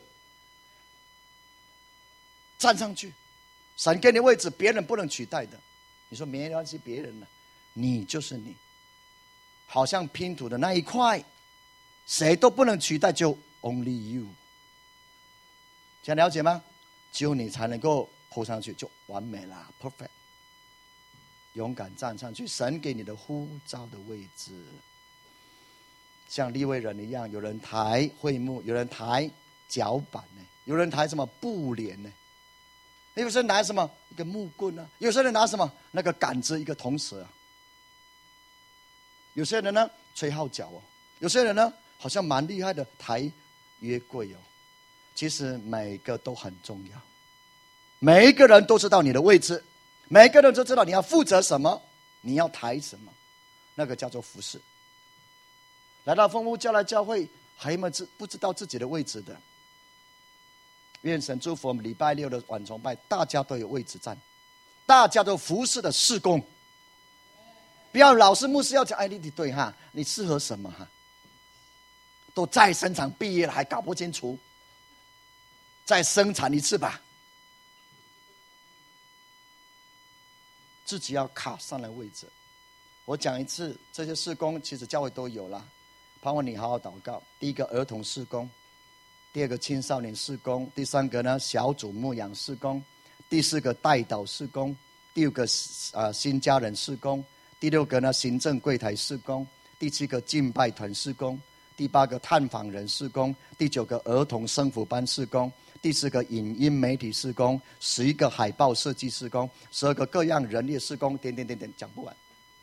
站上去神给你的位置，别人不能取代的。你说没关系，别人了，你就是你，好像拼图的那一块，谁都不能取代，就 only you。 这样了解吗？只有你才能够扑上去，就完美啦 ，perfect。勇敢站上去神给你的呼召的位置，像利未人一样，有人抬会幕，有人抬脚板呢，有人抬什么布帘呢，有些人拿什么一个木棍啊，有些人拿什么那个杆子一个铜蛇啊，有些人呢吹号角哦，有些人呢好像蛮厉害的抬约柜哦。其实每个都很重要，每一个人都知道你的位置，每个人都知道你要负责什么，你要抬什么，那个叫做服事。来到丰富教来教会，还有没有不知道自己的位置的？愿神祝福我们礼拜6的晚崇拜，大家都有位置站，大家都服事的事工。不要老师牧师要讲，哎，你对哈，你适合什么哈？都再生产毕业了还搞不清楚，再生产一次吧。自己要卡上来位置。我讲一次，这些事工其实教会都有啦，盼望你好好祷告。第一个儿童事工，第二个青少年事工，第三个呢小组牧养事工，第四个代祷事工，第五个新家人事工，第6个呢行政柜台事工，第7个敬拜团事工，第8个探访人事工，第9个儿童生辅班事工， 第4个影音媒体事工，11个海报设计事工，12个各样人力事工，点点点点，讲不完。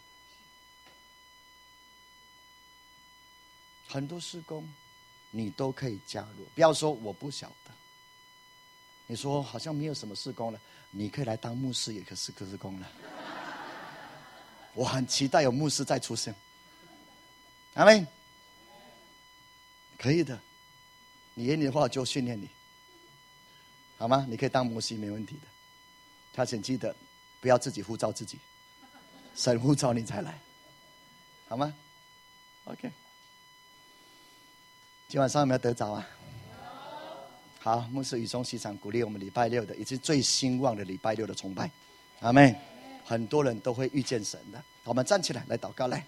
很多事工你都可以加入，不要说我不晓得。你说好像没有什么事工了，你可以来当牧师，也可是个事工了。我很期待有牧师再出现。阿们，可以的。你愿意的话，我就训练你，好吗？你可以当摩西，没问题的。他请记得，不要自己呼召自己，神呼召你才来，好吗 ？OK。今晚上有没有得着啊？好，牧师语重心长鼓励我们礼拜六的，也是最兴旺的礼拜六的崇拜，阿们。很多人都会遇见神的。我们站起来，来祷告来。